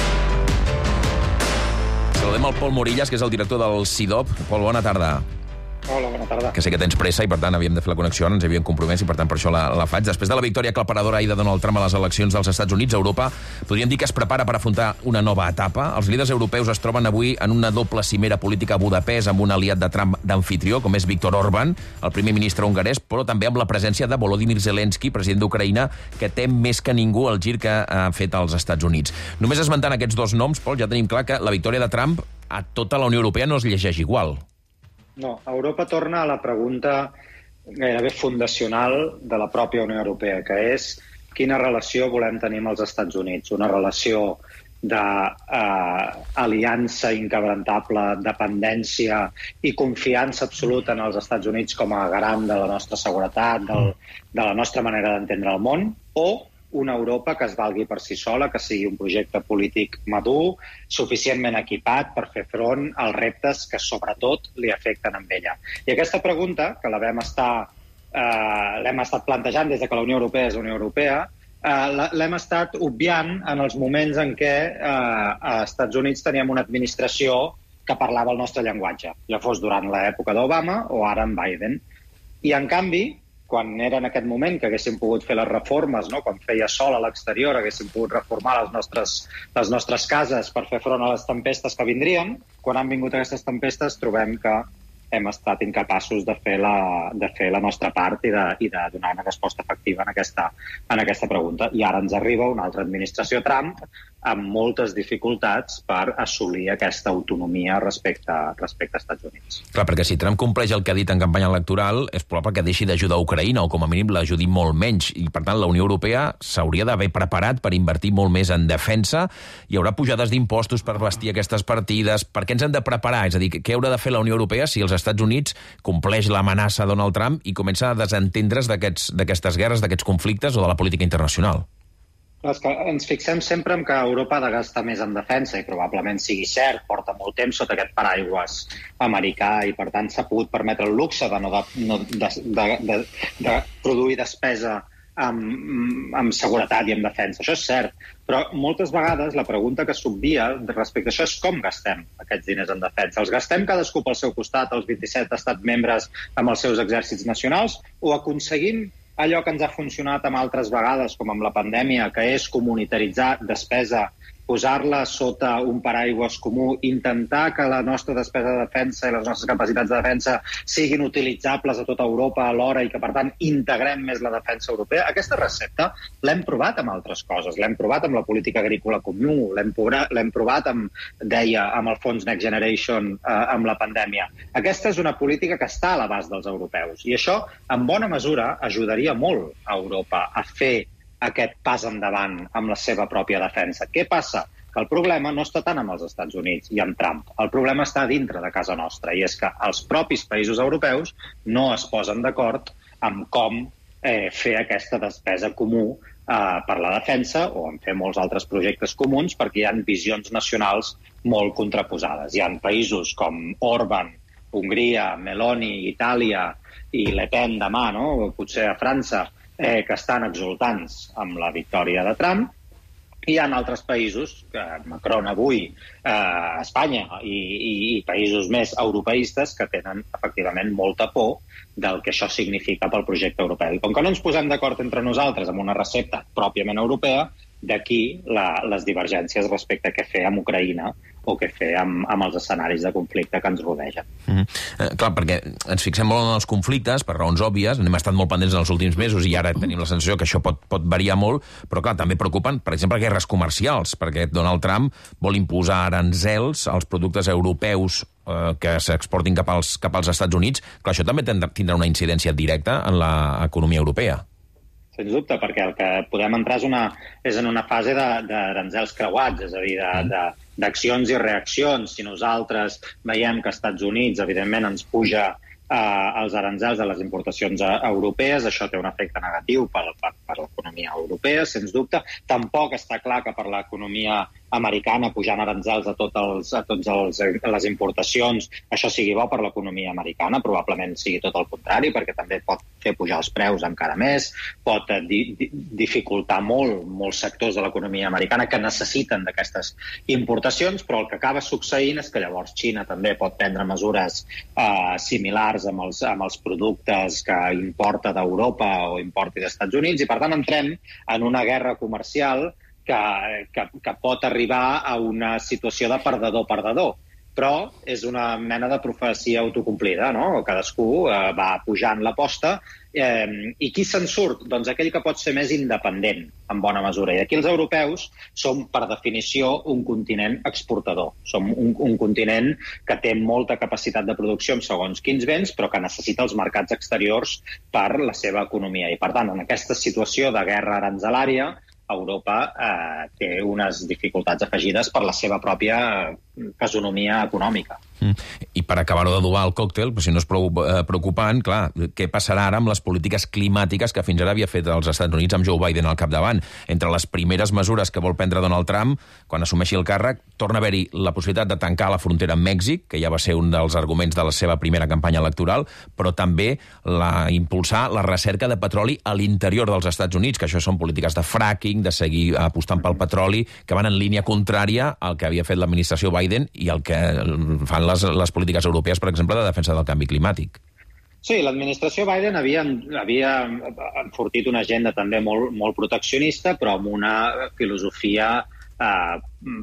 Saludem el Pol Morillas, que és el director del C I D O P. Pol, bona tarda. Hola, bona tarda. Que sé que tens pressa i, per tant, havíem de fer la connexió, ens havíem compromès i, per tant, per això la, la faig. Després de la victòria aclaparadora ahir de Donald Trump a les eleccions dels Estats Units, Europa podríem dir que es prepara per afrontar una nova etapa. Els líders europeus es troben avui en una doble cimera política a Budapest amb un aliat de Trump d'anfitrió, com és Viktor Orbán, el primer ministre hongarès, però també amb la presència de Volodymyr Zelensky, president d'Ucraïna, que tem més que ningú el gir que han fet als Estats Units. Només esmentant aquests dos noms, Pol, ja tenim clar que la victòria de Trump a tota la Unió Europea no es llegeix igual. No, Europa torna a la pregunta gairebé fundacional de la pròpia Unió Europea, que és quina relació volem tenir amb els Estats Units. Una relació d'aliança eh, inquebrantable, dependència i confiança absoluta en els Estats Units com a garant de la nostra seguretat, del, de la nostra manera d'entendre el món, o una Europa que es valgui per si sola, que sigui un projecte polític madur, suficientment equipat per fer front als reptes que sobretot li afecten a ella. I aquesta pregunta, que la vam estar, eh, l'hem estat plantejant des de que la Unió Europea és la Unió Europea, eh, l'hem estat obviant en els moments en què eh, a Estats Units teníem una administració que parlava el nostre llenguatge, ja fos durant l'època d'Obama o ara amb Biden. I, en canvi, quan era en aquest moment que haguéssim pogut fer les reformes, no? Quan feia sol a l'exterior, haguéssim pogut reformar les nostres, les nostres cases per fer front a les tempestes que vindrien, quan han vingut aquestes tempestes trobem que hem estat incapaços de fer la, de fer la nostra part i de, i de donar una resposta efectiva en aquesta, en aquesta pregunta. I ara ens arriba una altra administració Trump amb moltes dificultats per assolir aquesta autonomia respecte, respecte als Estats Units. Clar, perquè si Trump compleix el que ha dit en campanya electoral, és probable que deixi d'ajudar a Ucraïna, o com a mínim l'ajudi molt menys. I, per tant, la Unió Europea s'hauria d'haver preparat per invertir molt més en defensa. Hi haurà pujades d'impostos per vestir aquestes partides. Per què ens hem de preparar? És a dir, què haurà de fer la Unió Europea si els Estats Units compleix l'amenaça de Donald Trump i comença a desentendre's d'aquestes guerres, d'aquests conflictes o de la política internacional? És que ens fixem sempre en que Europa ha de gastar més en defensa i probablement sigui cert, porta molt temps sota aquest paraigües americà i per tant s'ha pogut permetre el luxe de, no de, no, de, de, de, de produir despesa amb, amb seguretat i amb defensa. Això és cert, però moltes vegades la pregunta que s'obvia respecte a això és com gastem aquests diners en defensa. Els gastem cadascú pel seu costat, els vint-i-set estats membres amb els seus exèrcits nacionals, o aconseguim allò que ens ha funcionat amb altres vegades, com amb la pandèmia, que és comunitaritzar despesa, posar-la sota un paraigües comú, intentar que la nostra despesa de defensa i les nostres capacitats de defensa siguin utilitzables a tota Europa alhora i que, per tant, integrem més la defensa europea. Aquesta recepta l'hem provat amb altres coses. L'hem provat amb la política agrícola comú, l'hem provat, amb, deia, amb el fons Next Generation, eh, amb la pandèmia. Aquesta és una política que està a l'abast dels europeus i això, en bona mesura, ajudaria molt a Europa a fer aquest pas endavant amb la seva pròpia defensa. Què passa? Que el problema no està tant amb els Estats Units i amb Trump. El problema està dintre de casa nostra i és que els propis països europeus no es posen d'acord amb com eh, fer aquesta despesa comú eh, per la defensa o en fer molts altres projectes comuns perquè hi ha visions nacionals molt contraposades. Hi ha països com Orbán, Hongria, Meloni, Itàlia i Le Pen demà, no? Potser a França, Eh, que estan exultants amb la victòria de Trump. Hi ha altres països, que Macron avui, eh, Espanya i, i, i països més europeistes que tenen efectivament molta por del que això significa pel projecte europeu. I com que no ens posem d'acord entre nosaltres amb una recepta pròpiament europea, d'aquí la, les divergències respecte a què fer amb Ucraïna o què fer amb, amb els escenaris de conflicte que ens rodegen. Mm-hmm. eh, clar, perquè ens fixem molt en els conflictes, per raons òbvies, n'hem estat molt pendents en els últims mesos i ara tenim la sensació que això pot, pot variar molt, però clar, també preocupen, per exemple, guerres comercials, perquè Donald Trump vol imposar aranzels als productes europeus eh, que s'exportin cap als, cap als Estats Units. Clar, això també tindrà una incidència directa en l'economia europea. Sens dubte, perquè el que podem entrar és, una, és en una fase d'aranzels creuats, és a dir, d'accions i reaccions. Si nosaltres veiem que als Estats Units, evidentment, ens puja eh, els aranzels de les importacions europees, això té un efecte negatiu per, per, per l'economia europea, sens dubte. Tampoc està clar que per l'economia americana pujant aranzels a tots a tots els, les importacions, això sigui bo per l'economia americana, probablement sigui tot el contrari, perquè també pot fer pujar els preus encara més, pot di, di, dificultar molt molts sectors de l'economia americana que necessiten d'aquestes importacions, però el que acaba succeint és que llavors Xina també pot prendre mesures eh, similars amb els, amb els productes que importa d'Europa o importi dels Estats Units, i per tant entrem en una guerra comercial que, que, que pot arribar a una situació de perdedor-perdedor. Però és una mena de profecia autocomplida, no? Cadascú eh, va pujant l'aposta. Eh, I qui se'n surt? Doncs aquell que pot ser més independent, en bona mesura. I aquí els europeus som, per definició, un continent exportador. Som un, un continent que té molta capacitat de producció en segons quins béns, però que necessita els mercats exteriors per la seva economia. I, per tant, en aquesta situació de guerra aranzelària, Europa eh, té unes dificultats afegides per la seva pròpia fisonomia econòmica. Mm. I per acabar-ho d'adobar el còctel, si no és prou eh, preocupant, clar, què passarà ara amb les polítiques climàtiques que fins ara havia fet els Estats Units amb Joe Biden al capdavant? Entre les primeres mesures que vol prendre Donald Trump, quan assumeixi el càrrec, torna a haver-hi la possibilitat de tancar la frontera amb Mèxic, que ja va ser un dels arguments de la seva primera campanya electoral, però també la, impulsar la recerca de petroli a l'interior dels Estats Units, que això són polítiques de fracking, de seguir apostant pel petroli, que van en línia contrària al que havia fet l'administració Biden i el que fan les, les polítiques europees, per exemple, de defensa del canvi climàtic. Sí, l'administració Biden havia, havia enfortit una agenda també molt, molt proteccionista, però amb una filosofia eh,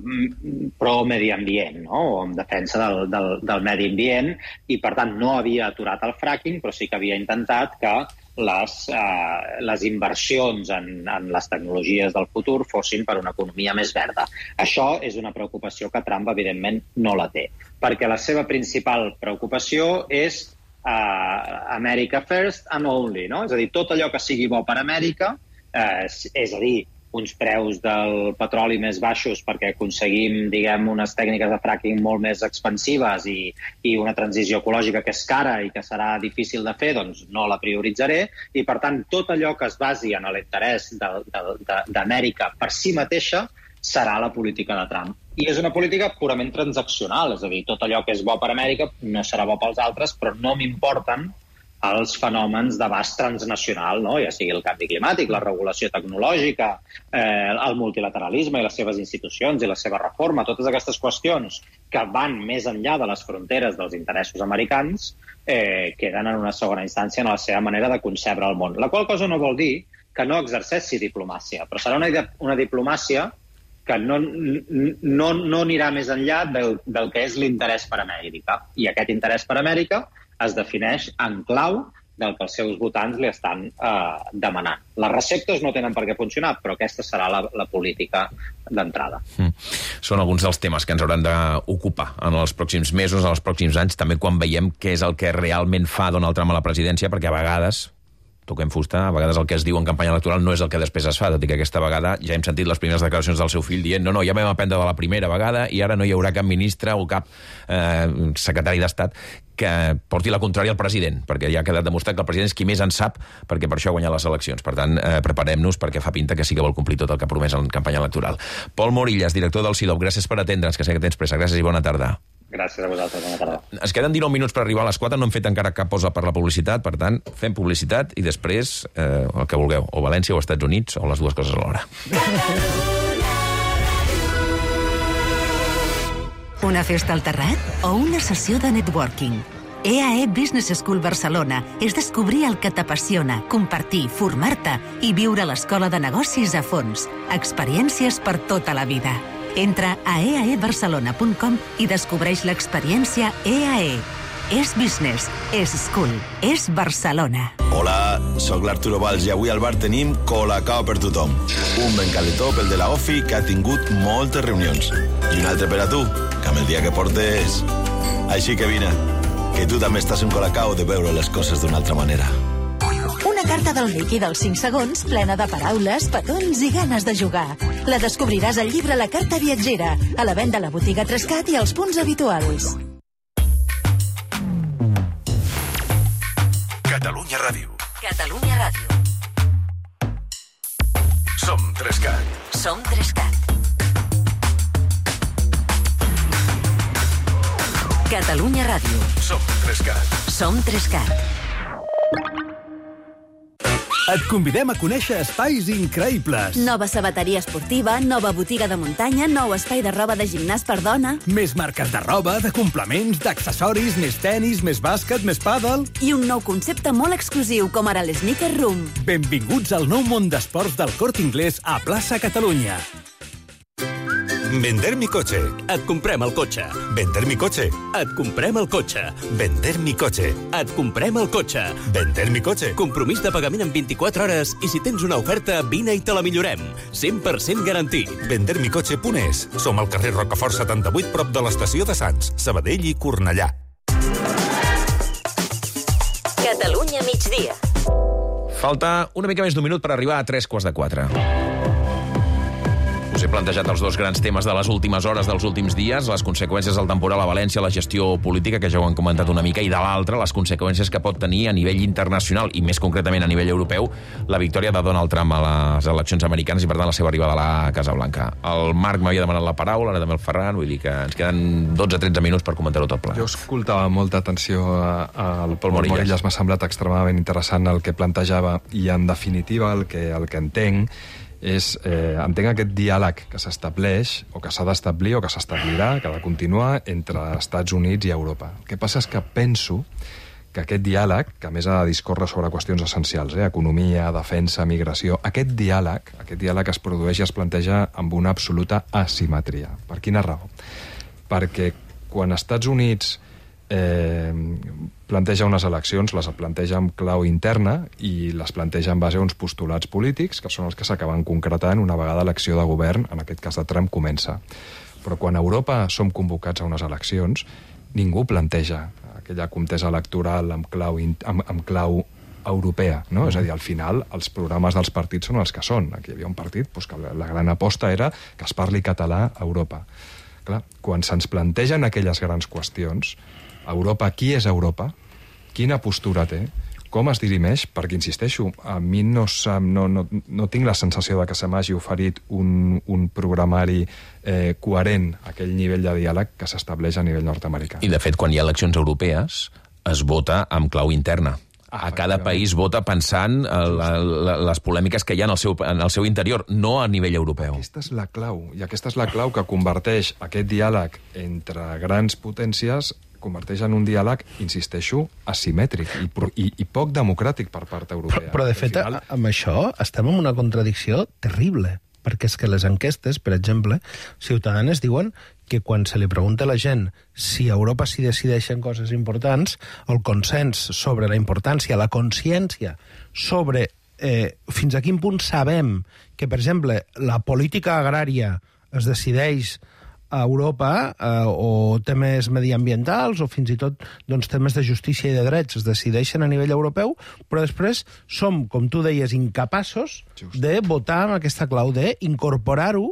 pro-medi ambient, no? O en defensa del, del, del medi ambient, i per tant no havia aturat el fracking, però sí que havia intentat que les, eh, les inversions en, en les tecnologies del futur fossin per una economia més verda. Això és una preocupació que Trump, evidentment, no la té, perquè la seva principal preocupació és uh, America first and only, no? És a dir, tot allò que sigui bo per Amèrica, eh, és a dir, uns preus del petroli més baixos perquè aconseguim, diguem, unes tècniques de fracking molt més expansives i, i una transició ecològica que és cara i que serà difícil de fer, doncs no la prioritzaré. I, per tant, tot allò que es basi en l'interès d'Amèrica per si mateixa serà la política de Trump. I és una política purament transaccional, és a dir, tot allò que és bo per Amèrica no serà bo pels altres, però no m'importen els fenòmens d'abast transnacional, no? Ja sigui el canvi climàtic, la regulació tecnològica, eh, el multilateralisme i les seves institucions i la seva reforma, totes aquestes qüestions que van més enllà de les fronteres dels interessos americans, eh, queden en una segona instància en la seva manera de concebre el món. La qual cosa no vol dir que no exerceixi diplomàcia, però serà una, una diplomàcia que no, no, no anirà més enllà del, del que és l'interès per Amèrica. I aquest interès per Amèrica es defineix en clau del que els seus votants li estan eh, demanant. Les receptes no tenen per què funcionar, però aquesta serà la, la política d'entrada. Mm. Són alguns dels temes que ens hauran d'ocupar en els pròxims mesos, en els pròxims anys, també quan veiem què és el que realment fa Donald Trump a la presidència, perquè a vegades toquem fusta, a vegades el que es diu en campanya electoral no és el que després es fa, tot i que aquesta vegada ja hem sentit les primeres declaracions del seu fill dient no, no, ja vam aprendre de la primera vegada i ara no hi haurà cap ministre o cap eh, secretari d'Estat que porti la contrària al president, perquè ja ha quedat demostrat que el president és qui més en sap, perquè per això ha guanyat les eleccions. Per tant, eh, preparem-nos perquè fa pinta que sí que vol complir tot el que ha promès en campanya electoral. Pol Morillas, director del C I D O P, gràcies per atendre'ns, que sé que tens pressa. Gràcies i bona tarda. Gràcies a vosaltres, bona tarda. Es queden dinou minuts per arribar a les quatre, no hem fet encara cap pausa per la publicitat, per tant, fem publicitat i després eh, el que vulgueu, o València o Estats Units, o les dues coses alhora. Una festa al terrat o una sessió de networking? E A E Business School Barcelona és descobrir el que t'apassiona, compartir, formar-te i viure l'escola de negocis a fons. Experiències per tota la vida. Entra a e a e barcelona punt com i descobreix l'experiència E A E. És business, és school, és Barcelona. Hola, sóc l'Arturo Valls i avui al bar tenim Colacao per tothom. Un ben caletó pel de la Ofi que ha tingut moltes reunions. I un altre per a tu, que amb el dia que portes... Així que vine, que tu també estàs un Colacao de veure les coses d'una altra manera. Una carta del Mickey dels cinc segons plena de paraules, petons i ganes de jugar. La descobriràs al llibre La carta viatgera, a la venda a la botiga Trescat i als punts habituals. Catalunya Ràdio. Catalunya Ràdio. Som Trescat. Som Trescat. Catalunya Ràdio. Som tres cat. Som tres cat. Et convidem a conèixer espais increïbles. Nova sabateria esportiva, nova botiga de muntanya, nou espai de roba de gimnàs per dona. Més marques de roba, de complements, d'accessoris, més tennis, més bàsquet, més pàdel. I un nou concepte molt exclusiu, com ara l'Sneaker Room. Benvinguts al nou món d'esports del Corte Inglés a Plaça Catalunya. Vender mi coche. Et comprem el cotxe. Vender mi coche. Et comprem el cotxe. Vender mi coche. Et comprem el cotxe. Vender mi coche. Compromís de pagament en vint-i-quatre hores i si tens una oferta, vine i te la millorem. cent per cent garantit. vender mi coche punt es. Som al carrer Rocafort setanta-vuit, prop de l'estació de Sants, Sabadell i Cornellà. Catalunya migdia. Falta una mica més d'un minut per arribar a tres quarts de quatre. Us he plantejat els dos grans temes de les últimes hores, dels últims dies, les conseqüències del temporal a València, la gestió política, que ja ho han comentat una mica, i de l'altra, les conseqüències que pot tenir a nivell internacional, i més concretament a nivell europeu, la victòria de Donald Trump a les eleccions americanes i, per tant, la seva arribada a la Casa Blanca. El Marc m'havia demanat la paraula, ara també el Ferran, vull dir que ens queden dotze a tretze minuts per comentar-ho tot ple. Jo escoltava amb molta atenció al Pol Morillas. Morillas, m'ha semblat extremadament interessant el que plantejava, i en definitiva el que, el que entenc és, eh, entenc aquest diàleg que s'estableix, o que s'ha d'establir, o que s'establirà, que ha de continuar entre Estats Units i Europa. El que passa és que penso que aquest diàleg, que a més ha de discórrer sobre qüestions essencials, eh, economia, defensa, migració, aquest diàleg, aquest diàleg es produeix i es planteja amb una absoluta asimetria. Per quina raó? Perquè quan Estats Units eh, planteja unes eleccions, les planteja amb clau interna i les planteja en base a uns postulats polítics, que són els que s'acaben concretant una vegada l'acció de govern, en aquest cas de Trump, comença. Però quan a Europa som convocats a unes eleccions, ningú planteja aquella contesa electoral amb clau, amb, amb clau europea, no? Mm. És a dir, al final, els programes dels partits són els que són. Aquí hi havia un partit doncs, que la gran aposta era que es parli català a Europa. Clar, quan se'ns plantegen aquelles grans qüestions, Europa, qui és Europa? Quina postura té? Com es dirimeix? Perquè, insisteixo, a mi no, no, no, no tinc la sensació de que se m'hagi oferit un, un programari eh, coherent a aquell nivell de diàleg que s'estableix a nivell nord-americà. I, de fet, quan hi ha eleccions europees, es vota amb clau interna. A cada país vota pensant la, la, les polèmiques que hi ha en el, seu, en el seu interior, no a nivell europeu. Aquesta és la clau, i aquesta és la clau que converteix aquest diàleg entre grans potències converteix en un diàleg, insisteixo, asimètric i, i, i poc democràtic per part europea. Però, però de fet, final... amb això estem en una contradicció terrible, perquè és que les enquestes, per exemple, Ciutadanes diuen que quan se li pregunta a la gent si a Europa s'hi decideixen coses importants, el consens sobre la importància, la consciència sobre eh, fins a quin punt sabem que, per exemple, la política agrària es decideix a Europa, eh, o temes mediambientals, o fins i tot doncs, temes de justícia i de drets es decideixen a nivell europeu, però després som, com tu deies, incapaços Just. de votar amb aquesta clau d'incorporar-ho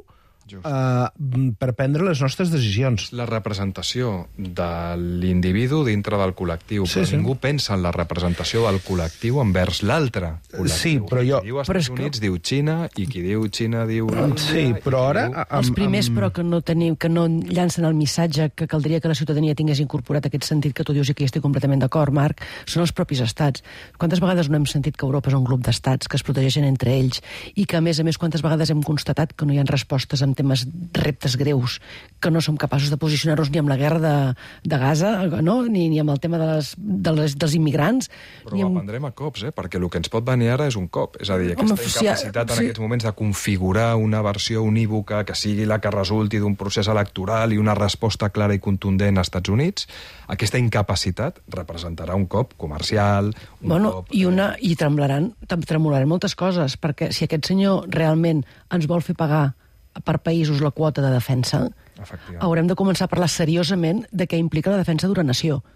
Uh, per prendre les nostres decisions. La representació de l'individu dintre del col·lectiu, sí, però sí. Ningú pensa en la representació del col·lectiu envers l'altre col·lectiu. Sí, però jo... Qui diu Estats Units que... diu Xina, i qui diu Xina diu... Sí, però ara... Diu... Els primers, però, que no, tenim, que no llancen el missatge que caldria que la ciutadania tingués incorporat aquest sentit que tu dius i que hi estic completament d'acord, Marc, són els propis estats. Quantes vegades no hem sentit que Europa és un grup d'estats que es protegeixen entre ells i que, a més a més, quantes vegades hem constatat que no hi ha respostes amb temes, reptes greus, que no som capaços de posicionar-nos ni amb la guerra de, de Gaza, no? ni, ni amb el tema de les, de les, dels immigrants. Però ni amb... ho aprendrem a cops, eh? Perquè el que ens pot venir ara és un cop. És a dir, aquesta Home, incapacitat sí, en aquests moments de configurar una versió unívoca que sigui la que resulti d'un procés electoral i una resposta clara i contundent als Estats Units, aquesta incapacitat representarà un cop comercial, un bueno, cop... I, una, i tremblaran, tremolaran moltes coses, perquè si aquest senyor realment ens vol fer pagar per països la quota de defensa, haurem de començar a parlar seriosament de què implica la defensa d'una nació.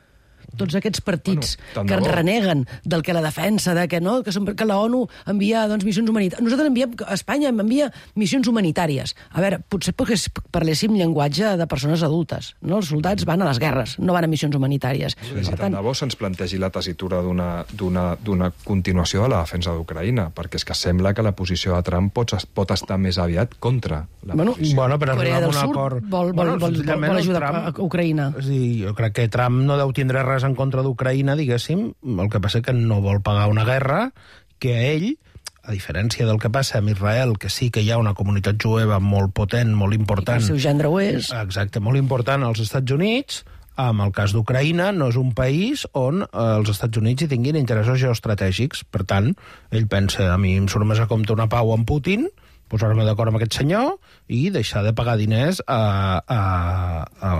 tots aquests partits bueno, que bo. reneguen del que la defensa, de que, no, que, que la ONU envia doncs, missions humanitàries. Nosaltres enviem, Espanya envia missions humanitàries. A veure, potser perquè parléssim llenguatge de persones adultes. No? Els soldats van a les guerres, no van a missions humanitàries. Sí, si tant de bo se'ns plantegi la tessitura d'una continuació de la defensa d'Ucraïna, perquè és que sembla que la posició de Trump pot, pot estar més aviat contra la bueno, posició. Bueno, per Corea del un Sud acord... vol, vol, bueno, vol, vol, vol ajudar Trump, a Ucraïna. És dir, jo crec que Trump no deu tindre res en contra d'Ucraïna, diguéssim, el que passa que no vol pagar una guerra que a ell, a diferència del que passa amb Israel, que sí que hi ha una comunitat jueva molt potent, molt important... I el seu gendre ho és. Exacte, molt important als Estats Units. En el cas d'Ucraïna, no és un país on eh, els Estats Units hi tinguin interessos geoestratègics. Per tant, ell pensa, a mi em surt més a compte una pau amb Putin, posar-me d'acord amb aquest senyor i deixar de pagar diners a, a, a,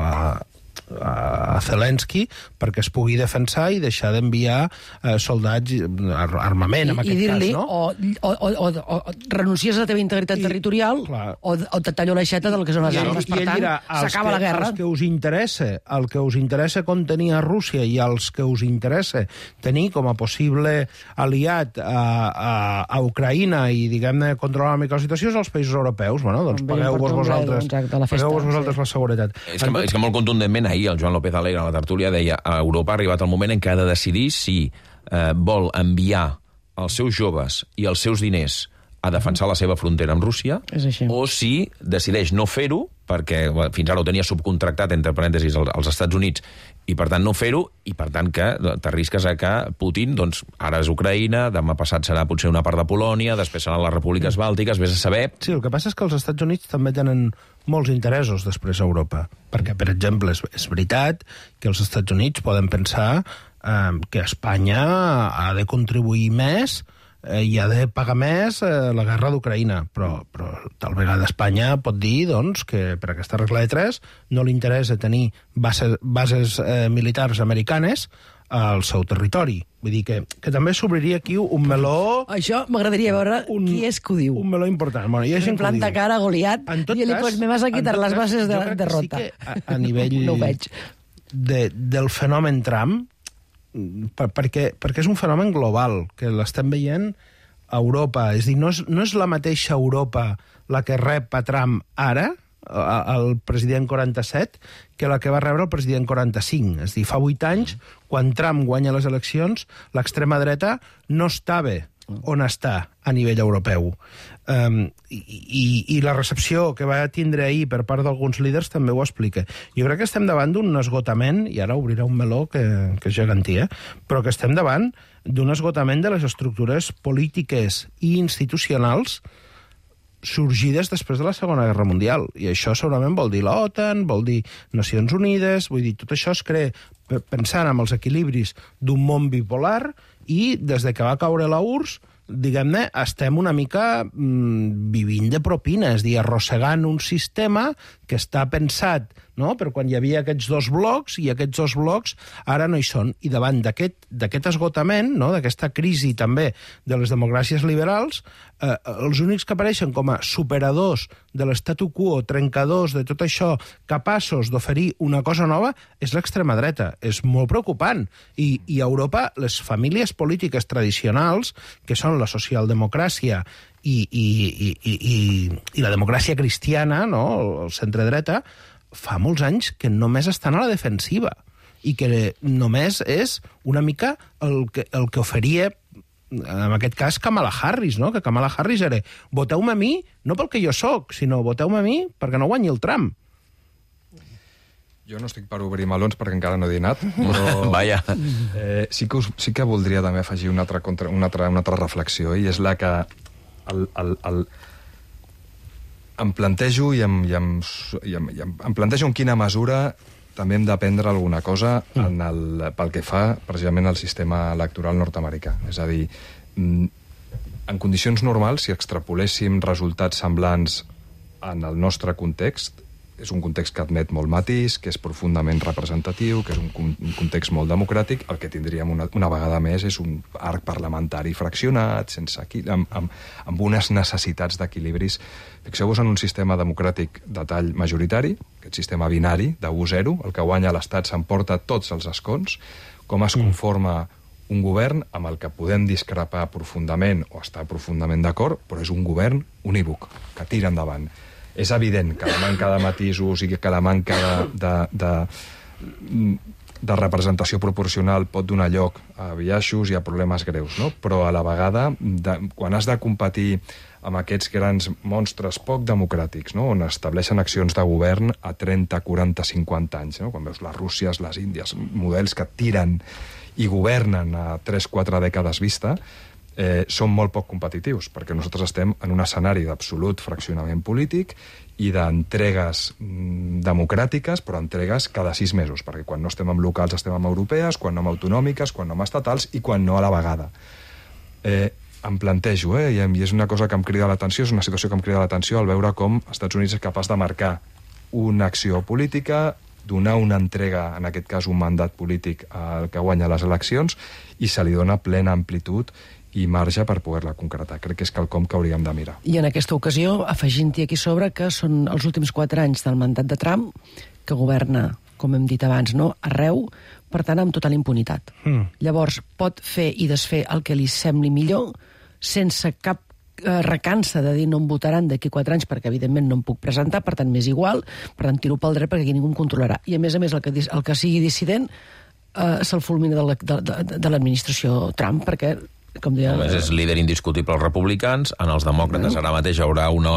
a Zelensky perquè es pugui defensar i deixar d'enviar eh, soldats, armament, I, en aquest cas, no? O, o, o, o, o renuncies a la teva integritat I, territorial clar. o, o te tallo l'aixeta del que són les I, armes. Per i tant, s'acaba la guerra. Els que us interessa, el que us interessa contenir a Rússia i els que us interessa tenir com a possible aliat a, a, a Ucraïna i, diguem-ne, controlar una mica la situació és els països europeus. Bueno, doncs pagueu-vos vosaltres, pagueu-vos vosaltres la seguretat. És que, és que molt contundentment ahir el Joan López Alegre a la tertúlia deia a Europa ha arribat el moment en què ha de decidir si eh, vol enviar els seus joves i els seus diners a defensar la seva frontera amb Rússia o si decideix no fer-ho perquè bueno, fins ara ho tenia subcontractat entre parèntesis als, als Estats Units i per tant no fer-ho i per tant que t'arrisques a que Putin, doncs ara és Ucraïna, demà passat serà potser una part de Polònia, després seran les repúbliques bàltiques, vés a saber... Sí, el que passa és que els Estats Units també tenen molts interessos després a Europa, perquè, per exemple, és, és veritat que els Estats Units poden pensar eh, que Espanya ha de contribuir més eh, i ha de pagar més eh, la guerra d'Ucraïna, però, però tal vegada Espanya pot dir doncs, que per aquesta regla de tres no li interessa tenir bases, bases eh, militars americanes al seu territori. Vull dir que, que també s'obriria aquí un meló... Això m'agradaria veure un, qui és que ho diu. Un meló important. Bueno, hi ha gent que ho diu. Planta cara a Goliat i li pues me vas a quitar les bases de derrota. Sí que a, a nivell no ho veig. De, del fenomen Trump, per, perquè, perquè és un fenomen global, que l'estem veient a Europa. És a dir, no és, no és la mateixa Europa la que rep a Trump ara, el president quaranta-set, que la que va rebre el president quaranta-cinc. És a dir, fa vuit anys, quan Trump guanya les eleccions, l'extrema dreta no estava on està a nivell europeu. Um, i, i, I la recepció que va tindre ahir per part d'alguns líders també ho explica. Jo crec que estem davant d'un esgotament, i ara obrirà un meló que, que és gegantí, eh? Però que estem davant d'un esgotament de les estructures polítiques i institucionals sorgides després de la Segona Guerra Mundial. I això segurament vol dir l'OTAN, vol dir Nacions Unides, vull dir, tot això es crea pensant en els equilibris d'un món bipolar i des de que va caure la U R S, diguem-ne, estem una mica mmm, vivint de propina, és a dir, arrossegant un sistema que està pensat, no?, per quan hi havia aquests dos blocs, i aquests dos blocs ara no hi són. I davant d'aquest d'aquest esgotament, no?, d'aquesta crisi també de les democràcies liberals, eh, els únics que apareixen com a superadors de l'estatu quo, trencadors de tot això, capaços d'oferir una cosa nova, és l'extrema dreta. És molt preocupant. I, i a Europa, les famílies polítiques tradicionals, que són la socialdemocràcia i, i, i, i, i, i la democràcia cristiana, no?, el centre-dreta, fa molts anys que només estan a la defensiva i que només és una mica el que, el que oferia, en aquest cas, Kamala Harris, no?, que Kamala Harris era voteu-me a mi, no pel que jo sóc, sinó voteu-me a mi perquè no guanyi el Trump. Jo no estic per obrir melons perquè encara no he dinat, però Vaja. Eh, sí, que us, sí que voldria també afegir una altra, contra, una altra, una altra reflexió, i és la que el, el, el, em plantejo i, em, i, em, i, em, i em, em plantejo en quina mesura també hem d'aprendre alguna cosa en el, pel que fa precisament al sistema electoral nord-americà. És a dir, en condicions normals, si extrapoléssim resultats semblants en el nostre context, és un context que admet molt matís, que és profundament representatiu, que és un, un context molt democràtic. El que tindríem una, una vegada més és un arc parlamentari fraccionat, sense equi... amb, amb, amb unes necessitats d'equilibris. Fixeu-vos en un sistema democràtic de tall majoritari, aquest sistema binari de u zero, el que guanya l'Estat s'emporta tots els escons, com es conforma un govern amb el que podem discrepar profundament o estar profundament d'acord, però és un govern unívoc, que tira endavant. És evident que la manca de matisos i que la manca de, de, de, de representació proporcional pot donar lloc a biaixos i a problemes greus, no? Però a la vegada, de, quan has de competir amb aquests grans monstres poc democràtics, no? On estableixen accions de govern a trenta, quaranta, cinquanta anys, no? Quan veus les Rússies, les Índies, models que tiren i governen a tres quatre dècades vista, eh, són molt poc competitius, perquè nosaltres estem en un escenari d'absolut fraccionament polític i d'entregues mm, democràtiques, però entregues cada sis mesos, perquè quan no estem amb locals estem amb europees, quan no amb autonòmiques, quan no amb estatals i quan no a la vegada. Eh, em plantejo, eh, i és una cosa que em crida l'atenció, és una situació que em crida l'atenció al veure com els Estats Units és capaç de marcar una acció política, donar una entrega, en aquest cas un mandat polític al que guanya les eleccions, i se li dona plena amplitud i marge per poder-la concretar. Crec que és quelcom que hauríem de mirar. I en aquesta ocasió, afegint-hi aquí sobre que són els últims quatre anys del mandat de Trump, que governa, com hem dit abans, no, arreu, per tant, amb total impunitat. Mm. Llavors, pot fer i desfer el que li sembli millor, sense cap eh, recança de dir no em votaran d'aquí quatre anys perquè, evidentment, no em puc presentar, per tant, m'és igual, per tant, tiro pel dret perquè aquí ningú em controlarà. I, a més a més, el que, el que sigui dissident eh, se'l fulmina de, la, de, de, de l'administració Trump, perquè com deia... A més, és líder indiscutible als republicans, en els demòcrates ara mateix hi haurà una,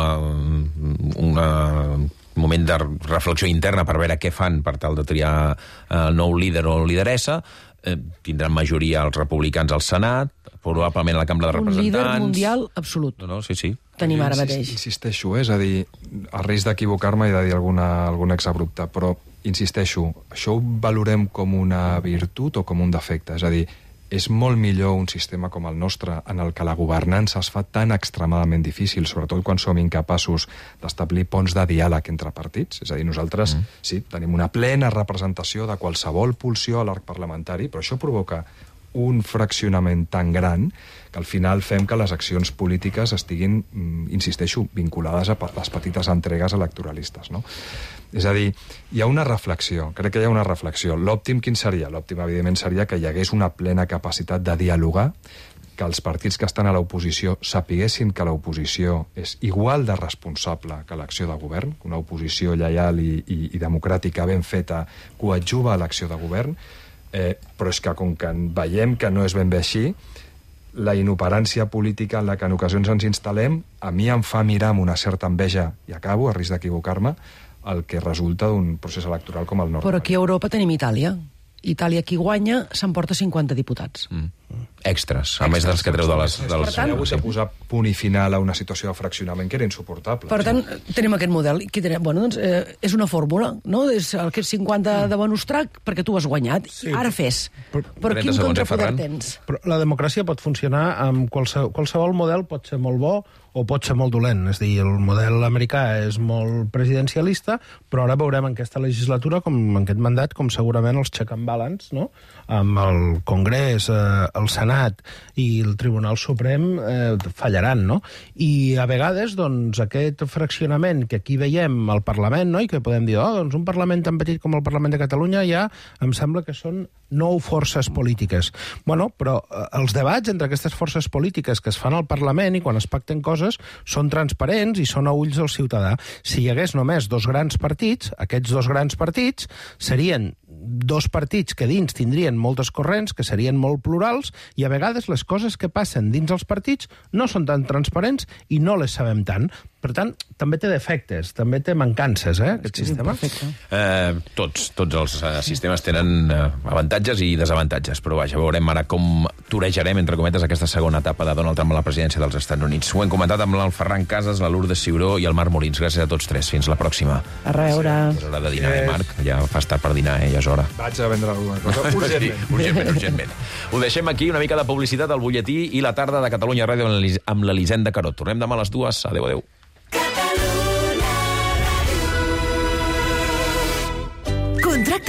una moment de reflexió interna per veure què fan per tal de triar el nou líder o lideressa. Eh, tindran majoria els republicans al Senat, probablement a la Cambra de Representants... Un líder mundial absolut. No, no, sí, sí. Tenim ara mateix. Insisteixo, eh? És a dir, a risc d'equivocar-me i de dir alguna, algun exabrupte, però insisteixo, això ho valorem com una virtut o com un defecte? És a dir, és molt millor un sistema com el nostre en el que la governança es fa tan extremadament difícil, sobretot quan som incapaços d'establir ponts de diàleg entre partits. És a dir, nosaltres, mm. sí, tenim una plena representació de qualsevol pulsió a l'arc parlamentari, però això provoca un fraccionament tan gran que al final fem que les accions polítiques estiguin, insisteixo, vinculades a les petites entregues electoralistes, no? És a dir, hi ha una reflexió, crec que hi ha una reflexió. L'òptim quin seria? L'òptim, evidentment, seria que hi hagués una plena capacitat de dialogar, que els partits que estan a l'oposició sapiguessin que l'oposició és igual de responsable que l'acció de govern, que una oposició lleial i, i, i democràtica ben feta coadjuva a l'acció de govern, eh, però és que com que veiem que no és ben bé així, la inoperància política en la que en ocasions ens instal·lem, a mi em fa mirar amb una certa enveja, i acabo, a risc d'equivocar-me, el que resulta d'un procés electoral com el nord. Però aquí a Europa tenim Itàlia. Itàlia, qui guanya, s'emporta cinquanta diputats. Mm. Extras, a més dels que treu de les... Dels... Per tant, ha hagut de posar punt i final a una situació de fraccionament que era insuportable. Per tant, tenim aquest model. Bueno, doncs, eh, és una fórmula, no? És aquest cinquanta de bonus track perquè tu has guanyat. Sí. Ara fes. Però, però quin contrapoder tens? Però la democràcia pot funcionar amb qualsevol, qualsevol model, pot ser molt bo o pot ser molt dolent. És a dir, el model americà és molt presidencialista, però ara veurem en aquesta legislatura, com en aquest mandat, com segurament els check and balance, no? Amb el Congrés, eh, el Senat i el Tribunal Suprem eh, fallaran, no? I a vegades, doncs, aquest fraccionament que aquí veiem al Parlament, no? I que podem dir, oh, doncs un Parlament tan petit com el Parlament de Catalunya ja em sembla que són nou forces polítiques. Bueno, però eh, els debats entre aquestes forces polítiques que es fan al Parlament i quan es pacten coses són transparents i són a ulls del ciutadà. Si hi hagués només dos grans partits, aquests dos grans partits serien dos partits que dins tindrien moltes corrents, que serien molt plurals, i a vegades les coses que passen dins els partits no són tan transparents i no les sabem tant. Per tant, també té defectes, també té mancances, eh, aquest sí, sistema. Eh, tots, tots els eh, sistemes tenen eh, avantatges i desavantatges, però vaja, veurem ara com torejarem, entre cometes, aquesta segona etapa de Donald Trump a la presidència dels Estats Units. Ho hem comentat amb el Ferran Casas, la Lourdes Ciuró i el Marc Molins. Gràcies a tots tres. Fins la pròxima. A reure. És hora de dinar, eh, Marc? Ja fas tard per dinar, eh? Ja és hora. Vaig a vendre alguna cosa. Urgentment. Sí, urgentment, urgentment. Ho deixem aquí, una mica de publicitat al butlletí i la tarda de Catalunya Ràdio amb l'Elisenda Carot. Tornem demà a les dues. Adéu, adéu.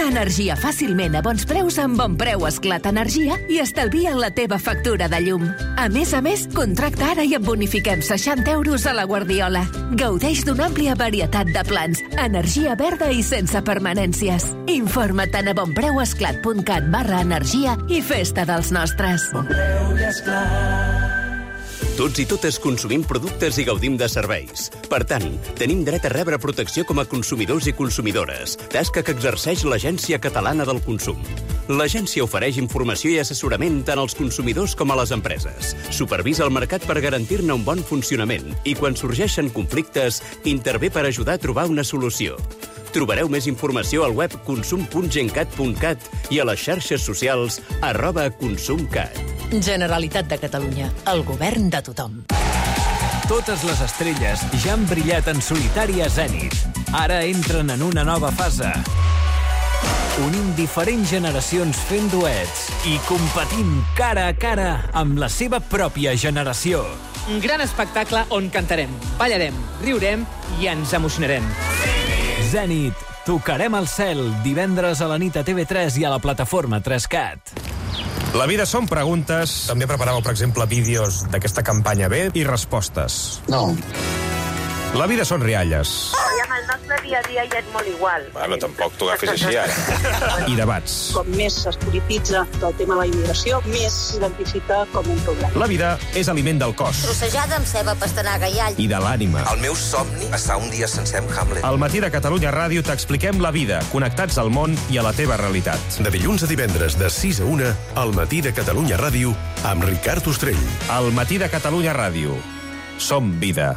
Connecta energia fàcilment a bons preus amb Bon Preu Esclat Energia i estalvia la teva factura de llum. A més a més, contracta ara i et bonifiquem seixanta euros a la Guardiola. Gaudeix d'una àmplia varietat de plans, energia verda i sense permanències. Informa't a bonpreuesclat.cat barra energia i festa dels nostres. Bon Preu i Esclat. Tots i totes consumim productes i gaudim de serveis. Per tant, tenim dret a rebre protecció com a consumidors i consumidores, tasca que exerceix l'Agència Catalana del Consum. L'agència ofereix informació i assessorament tant als consumidors com a les empreses. Supervisa el mercat per garantir-ne un bon funcionament i, quan sorgeixen conflictes, intervé per ajudar a trobar una solució. Trobareu més informació al web consum punt gencat punt cat i a les xarxes socials arroba consumcat. Generalitat de Catalunya, el govern de tothom. Totes les estrelles ja han brillat en solitari a Zenit. Ara entren en una nova fase. Unint diferents generacions fent duets i competint cara a cara amb la seva pròpia generació. Un gran espectacle on cantarem, ballarem, riurem i ens emocionarem. Zenit, tocarem el cel, divendres a la nit a T V tres i a la plataforma tres cat. La vida són preguntes. També preparàveu, per exemple, vídeos d'aquesta campanya B i respostes. No. La vida són rialles. I amb el nostre dia a dia ja és molt igual. Bueno, tampoc t'ho agafis així, ara. I debats. Com més es polititza el tema de la immigració, més s'identifica com un problema. La vida és aliment del cos. Trossejada amb ceba, pastanaga i all. I de l'ànima. El meu somni està un dia sencer amb Hamlet. Al matí de Catalunya Ràdio t'expliquem la vida, connectats al món i a la teva realitat. De dilluns a divendres, de sis a una, al matí de Catalunya Ràdio, amb Ricard Ostrell. Al matí de Catalunya Ràdio. Som vida.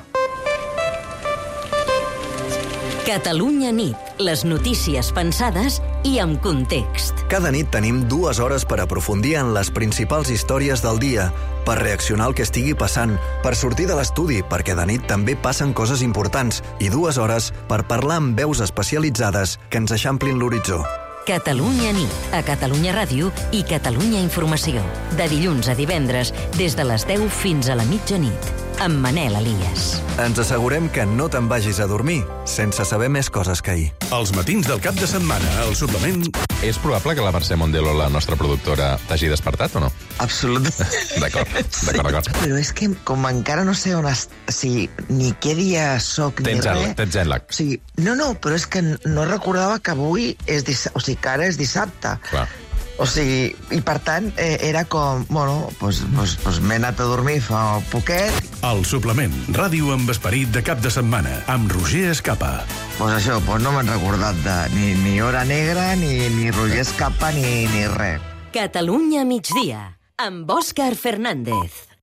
Catalunya nit. Les notícies pensades i amb context. Cada nit tenim dues hores per aprofundir en les principals històries del dia, per reaccionar al que estigui passant, per sortir de l'estudi, perquè de nit també passen coses importants, i dues hores per parlar amb veus especialitzades que ens eixamplin l'horitzó. Catalunya nit, a Catalunya Ràdio i Catalunya Informació. De dilluns a divendres, des de les deu fins a la mitjanit, amb Manel Elias. Ens assegurem que no te'n vagis a dormir sense saber més coses que ahir. Els matins del cap de setmana, al suplement... És probable que la Mercè Mondelo, la nostra productora, t'hagi despertat o no? Absolutament. D'acord, d'acord, d'acord. Però és que com encara no sé on... Es... O sigui, ni què dia soc ni res... Tens jet lag. O sigui, no, no, però és que no recordava que avui és dissabte. O sigui, que ara és dissabte. Clar. O sigui, i per tant, eh, era com... Bueno, doncs, doncs, doncs m'he anat a dormir fa poquet. El suplement, ràdio amb esperit de cap de setmana, amb Roger Escapa. Doncs pues això, pues no m'han recordat de ni, ni Hora Negra, ni, ni Roger Escapa, ni, ni res. Catalunya migdia, amb Òscar Fernández.